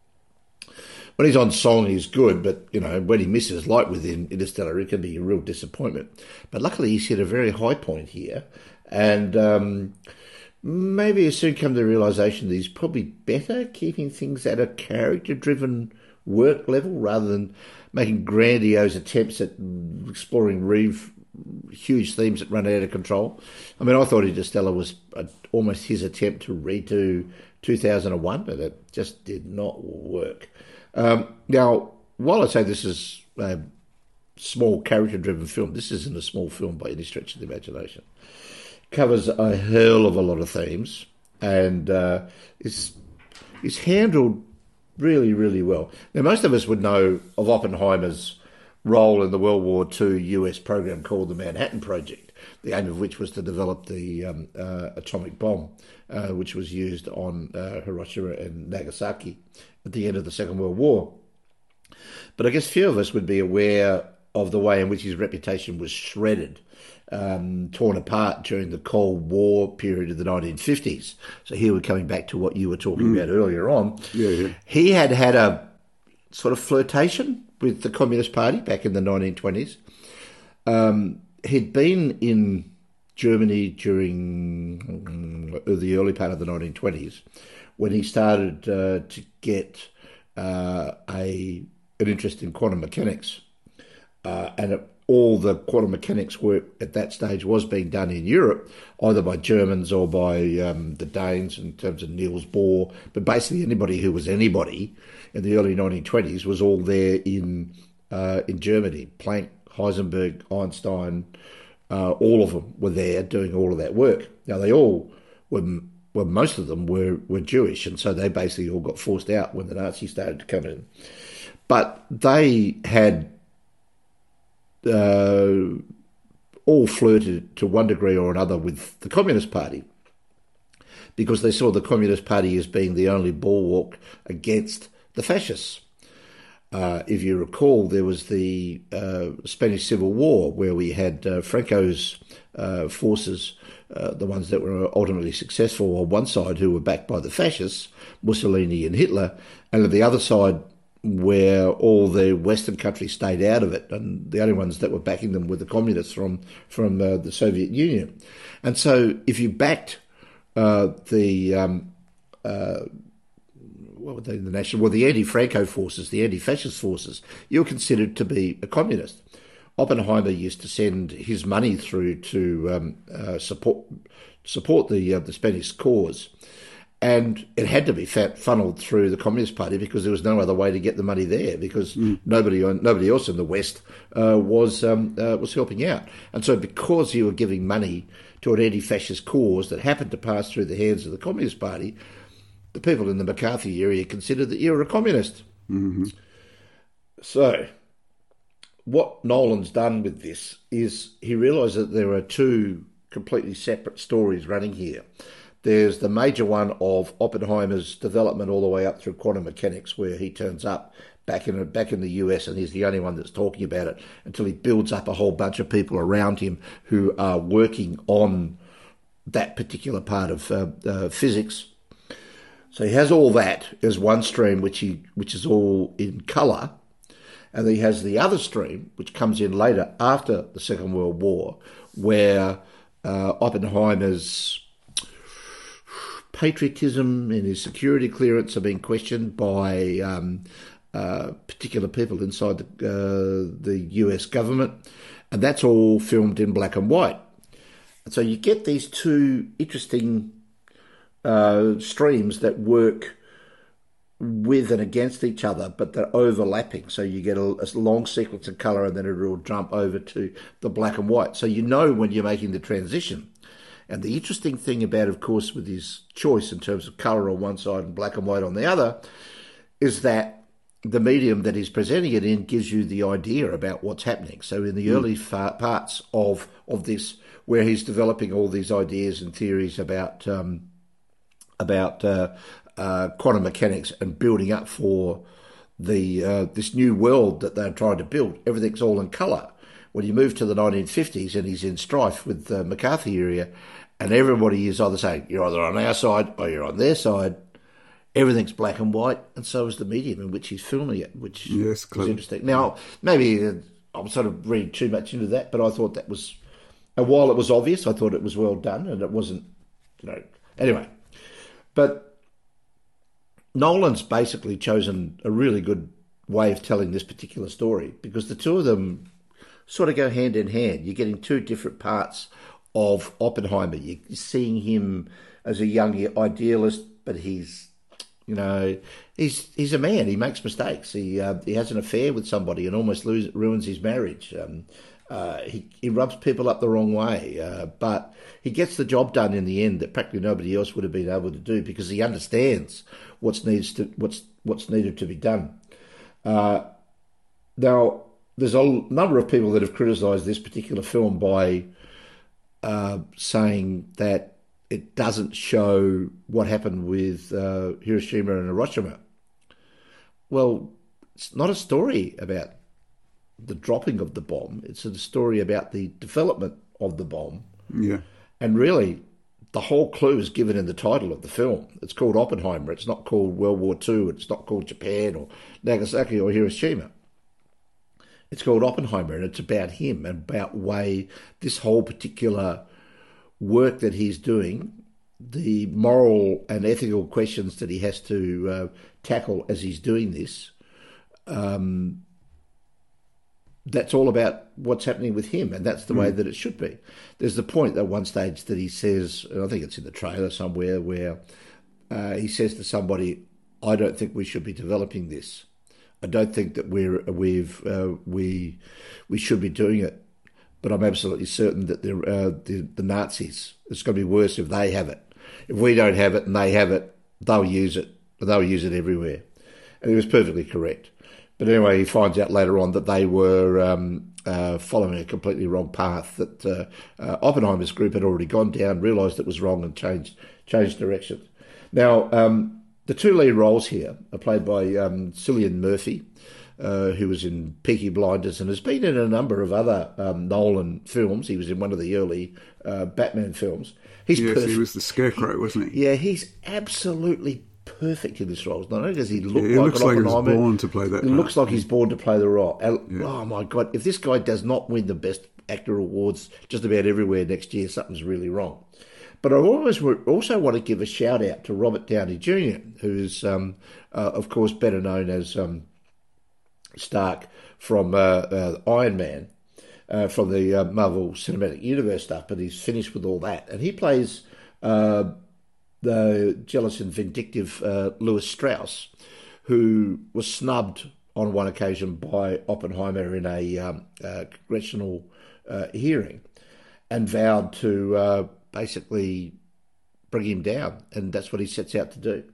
When he's on song, he's good, but, you know, when he misses, like within Interstellar, it can be a real disappointment. But luckily, he's hit a very high point here, and maybe he'll soon come to the realisation that he's probably better keeping things at a character-driven work level rather than making grandiose attempts at exploring huge themes that run out of control. I mean, I thought Interstellar was almost his attempt to redo 2001, but it just did not work. Now, while I say this is a small character-driven film, this isn't a small film by any stretch of the imagination. It covers a hell of a lot of themes and is handled really, really well. Now, most of us would know of Oppenheimer's role in the World War II US program called the Manhattan Project, the aim of which was to develop the atomic bomb, which was used on Hiroshima and Nagasaki at the end of the Second World War. But I guess few of us would be aware of the way in which his reputation was shredded, torn apart during the Cold War period of the 1950s. So here we're coming back to what you were talking about earlier on. Yeah. He had a sort of flirtation with the Communist Party back in the 1920s. He'd been in Germany during the early part of the 1920s when he started to get an interest in quantum mechanics. And all the quantum mechanics work at that stage was being done in Europe, either by Germans or by the Danes in terms of Niels Bohr. But basically anybody who was anybody in the early 1920s was all there in in Germany. Planck, Heisenberg, Einstein, all of them were there doing all of that work. Now, they all were, well, most of them were Jewish, and so they basically all got forced out when the Nazis started to come in. But they had all flirted to one degree or another with the Communist Party, because they saw the Communist Party as being the only bulwark against the fascists. If you recall, there was the Spanish Civil War, where we had Franco's forces, the ones that were ultimately successful on one side, who were backed by the fascists, Mussolini and Hitler, and on the other side, where all the Western countries stayed out of it, and the only ones that were backing them were the communists from the Soviet Union. And so if you backed the anti-Franco forces, the anti-fascist forces, you're considered to be a communist. Oppenheimer used to send his money through to support the Spanish cause, and it had to be funneled through the Communist Party because there was no other way to get the money there, because nobody else in the West was helping out. And so because you were giving money to an anti-fascist cause that happened to pass through the hands of the Communist Party, the people in the McCarthy area considered that you were a communist. Mm-hmm. So what Nolan's done with this is he realised that there are two completely separate stories running here. There's the major one of Oppenheimer's development all the way up through quantum mechanics, where he turns up back in the US and he's the only one that's talking about it, until he builds up a whole bunch of people around him who are working on that particular part of physics. So he has all that as one stream, which is all in colour, and then he has the other stream, which comes in later after the Second World War, where Oppenheimer's patriotism and his security clearance are being questioned by particular people inside the US government, and that's all filmed in black and white. And so you get these two interesting streams that work with and against each other, but they're overlapping. So you get a long sequence of colour, and then it will jump over to the black and white. So you know when you're making the transition. And the interesting thing about, of course, with his choice in terms of colour on one side and black and white on the other, is that the medium that he's presenting it in gives you the idea about what's happening. So in the early parts of this, where he's developing all these ideas and theories about quantum mechanics and building up for this new world that they're trying to build, everything's all in colour. When you move to the 1950s and he's in strife with the McCarthy area, and everybody is either saying, you're either on our side or you're on their side, everything's black and white, and so is the medium in which he's filming it, which is interesting. Now, maybe I'm sort of reading too much into that, but I thought that was, and while it was obvious, I thought it was well done, and it wasn't, anyway. But Nolan's basically chosen a really good way of telling this particular story, because the two of them sort of go hand in hand. You're getting two different parts of Oppenheimer. You're seeing him as a young idealist, but he's a man. He makes mistakes. He has an affair with somebody and almost ruins his marriage. He rubs people up the wrong way, but he gets the job done in the end that practically nobody else would have been able to do, because he understands what's needed to be done. Now, there's a number of people that have criticised this particular film by saying that it doesn't show what happened with Hiroshima and Hiroshima. Well, it's not a story about the dropping of the bomb. It's a story about the development of the bomb. Yeah. And really, the whole clue is given in the title of the film. It's called Oppenheimer. It's not called World War II. It's not called Japan or Nagasaki or Hiroshima. It's called Oppenheimer, and it's about him and about this whole particular work that he's doing, the moral and ethical questions that he has to tackle as he's doing this. That's all about what's happening with him, and that's the way that it should be. There's the point at one stage that he says, and I think it's in the trailer somewhere, where he says to somebody, I don't think we should be developing this. I don't think that we should be doing it. But I'm absolutely certain that the Nazis, it's going to be worse if they have it. If we don't have it and they have it, they'll use it. They'll use it everywhere. And he was perfectly correct. But anyway, he finds out later on that they were following a completely wrong path, that Oppenheimer's group had already gone down, realised it was wrong and changed direction. Now, the two lead roles here are played by Cillian Murphy, who was in Peaky Blinders and has been in a number of other Nolan films. He was in one of the early Batman films. Yes, he was the Scarecrow, wasn't he? Yeah, he's absolutely perfect in this role. Not only does he look he like looks an like he was Oppenheimer, born to play that he part. looks like he's born to play the role. And, oh my God, if this guy does not win the Best Actor awards just about everywhere next year, something's really wrong. But I also want to give a shout out to Robert Downey Jr., who is, of course, better known as Stark from Iron Man, from the Marvel Cinematic Universe stuff, but he's finished with all that. And he plays the jealous and vindictive Lewis Strauss, who was snubbed on one occasion by Oppenheimer in a congressional hearing and vowed to basically bring him down. And that's what he sets out to do.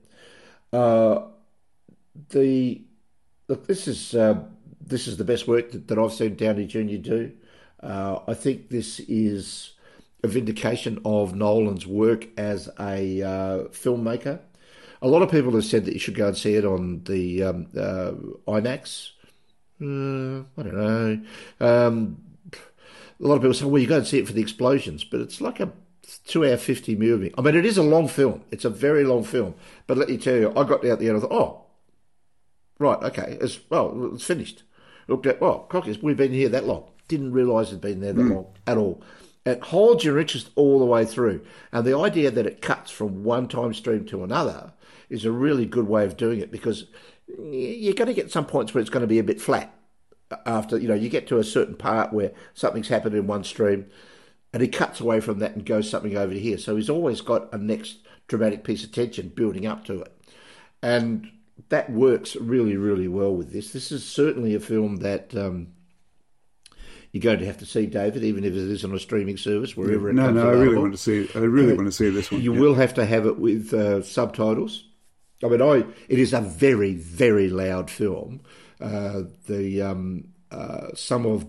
This is the best work that I've seen Downey Jr. do. I think this is a vindication of Nolan's work as a filmmaker. A lot of people have said that you should go and see it on the IMAX. I don't know. A lot of people say, well, you go and see it for the explosions, but it's like a 2-hour 50 movie. I mean, it is a long film. It's a very long film. But let me tell you, I got down at the end and I thought, oh, right, okay, it's finished. Looked at, cockers, we've been here that long. Didn't realise it'd been there that long at all. It holds your interest all the way through. And the idea that it cuts from one time stream to another is a really good way of doing it, because you're going to get some points where it's going to be a bit flat after, you get to a certain part where something's happened in one stream and he cuts away from that and goes something over to here. So he's always got a next dramatic piece of tension building up to it. And that works really, really well with this. This is certainly a film that you're going to have to see, David, even if it is on a streaming service, wherever it comes I available. really want to see it. I really want to see this one. You will have to have it with subtitles. I mean, it is a very, very loud film. Some of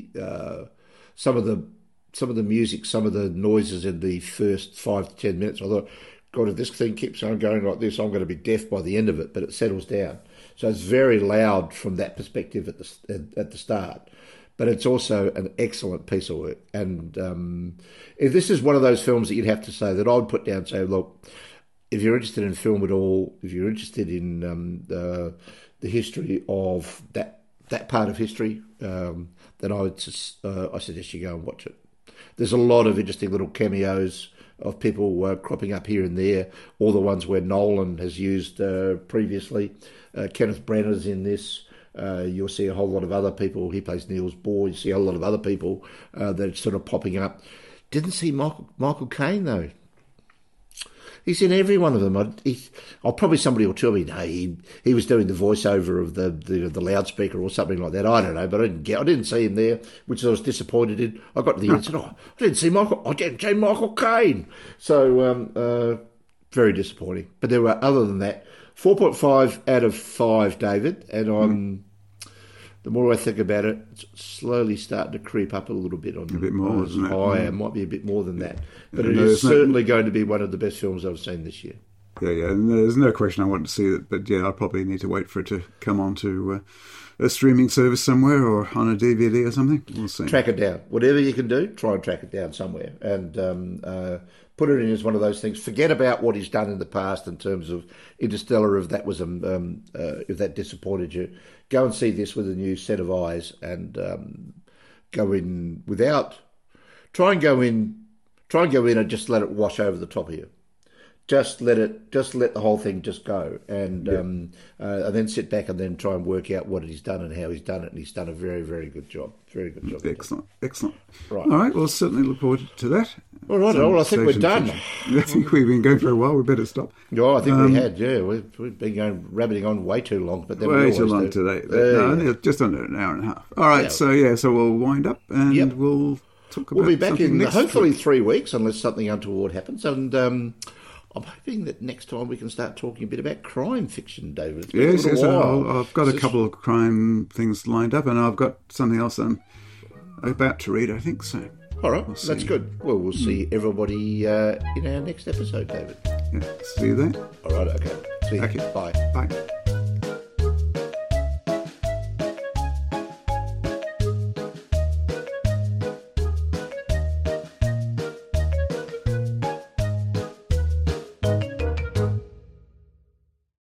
the music, some of the noises in the first 5 to 10 minutes, I thought, God, if this thing keeps on going like this, I'm going to be deaf by the end of it. But it settles down, so it's very loud from that perspective at the start. But it's also an excellent piece of work. And if this is one of those films that you'd have to say that I would put down and say, look, if you're interested in film at all, if you're interested in the history of that part of history, then I suggest you go and watch it. There's a lot of interesting little cameos of people cropping up here and there, all the ones where Nolan has used previously. Kenneth Branagh's in this. You'll see a whole lot of other people. He plays Niels Bohr. You see a whole lot of other people that are sort of popping up. Didn't see Michael Caine, though. He's in every one of them. Probably somebody will tell me, no, he was doing the voiceover of the loudspeaker or something like that. I don't know, but I didn't see him there, which I was disappointed in. I got to the end and said, I didn't see Michael Caine. So very disappointing. But there were, other than that, 4.5 out of 5, David, and the more I think about it, it's slowly starting to creep up a little bit on a bit more, isn't it? It might be a bit more than that, but it is certainly going to be one of the best films I've seen this year. Yeah, and there's no question I want to see it, but yeah, I'll probably need to wait for it to come on to a streaming service somewhere or on a DVD or something. We'll see. Track it down. Whatever you can do, try and track it down somewhere, and put it in as one of those things. Forget about what he's done in the past in terms of Interstellar, if that was if that disappointed you. Go and see this with a new set of eyes, and go in without. Try and go in and just let it wash over the top of you. just let the whole thing just go, and then sit back and then try and work out what he's done and how he's done it. And he's done a very, very good job. Very good job. Excellent. Right. All right. Well, certainly look forward to that. All right. Well, I think we're done. I think we've been going for a while. We better stop. Yeah, I think we had. Yeah, we've been rabbiting on way too long, but then way too long today. Just under an hour and a half. All right. So we'll wind up and we'll talk about. We'll be back in hopefully week. 3 weeks, unless something untoward happens, and I'm hoping that next time we can start talking a bit about crime fiction, David. Yes. I've got a couple of crime things lined up, and I've got something else I'm about to read, I think so. All right, that's good. Well, we'll see everybody in our next episode, David. Yeah, see you then. All right, okay. See you. Okay. Bye. Bye.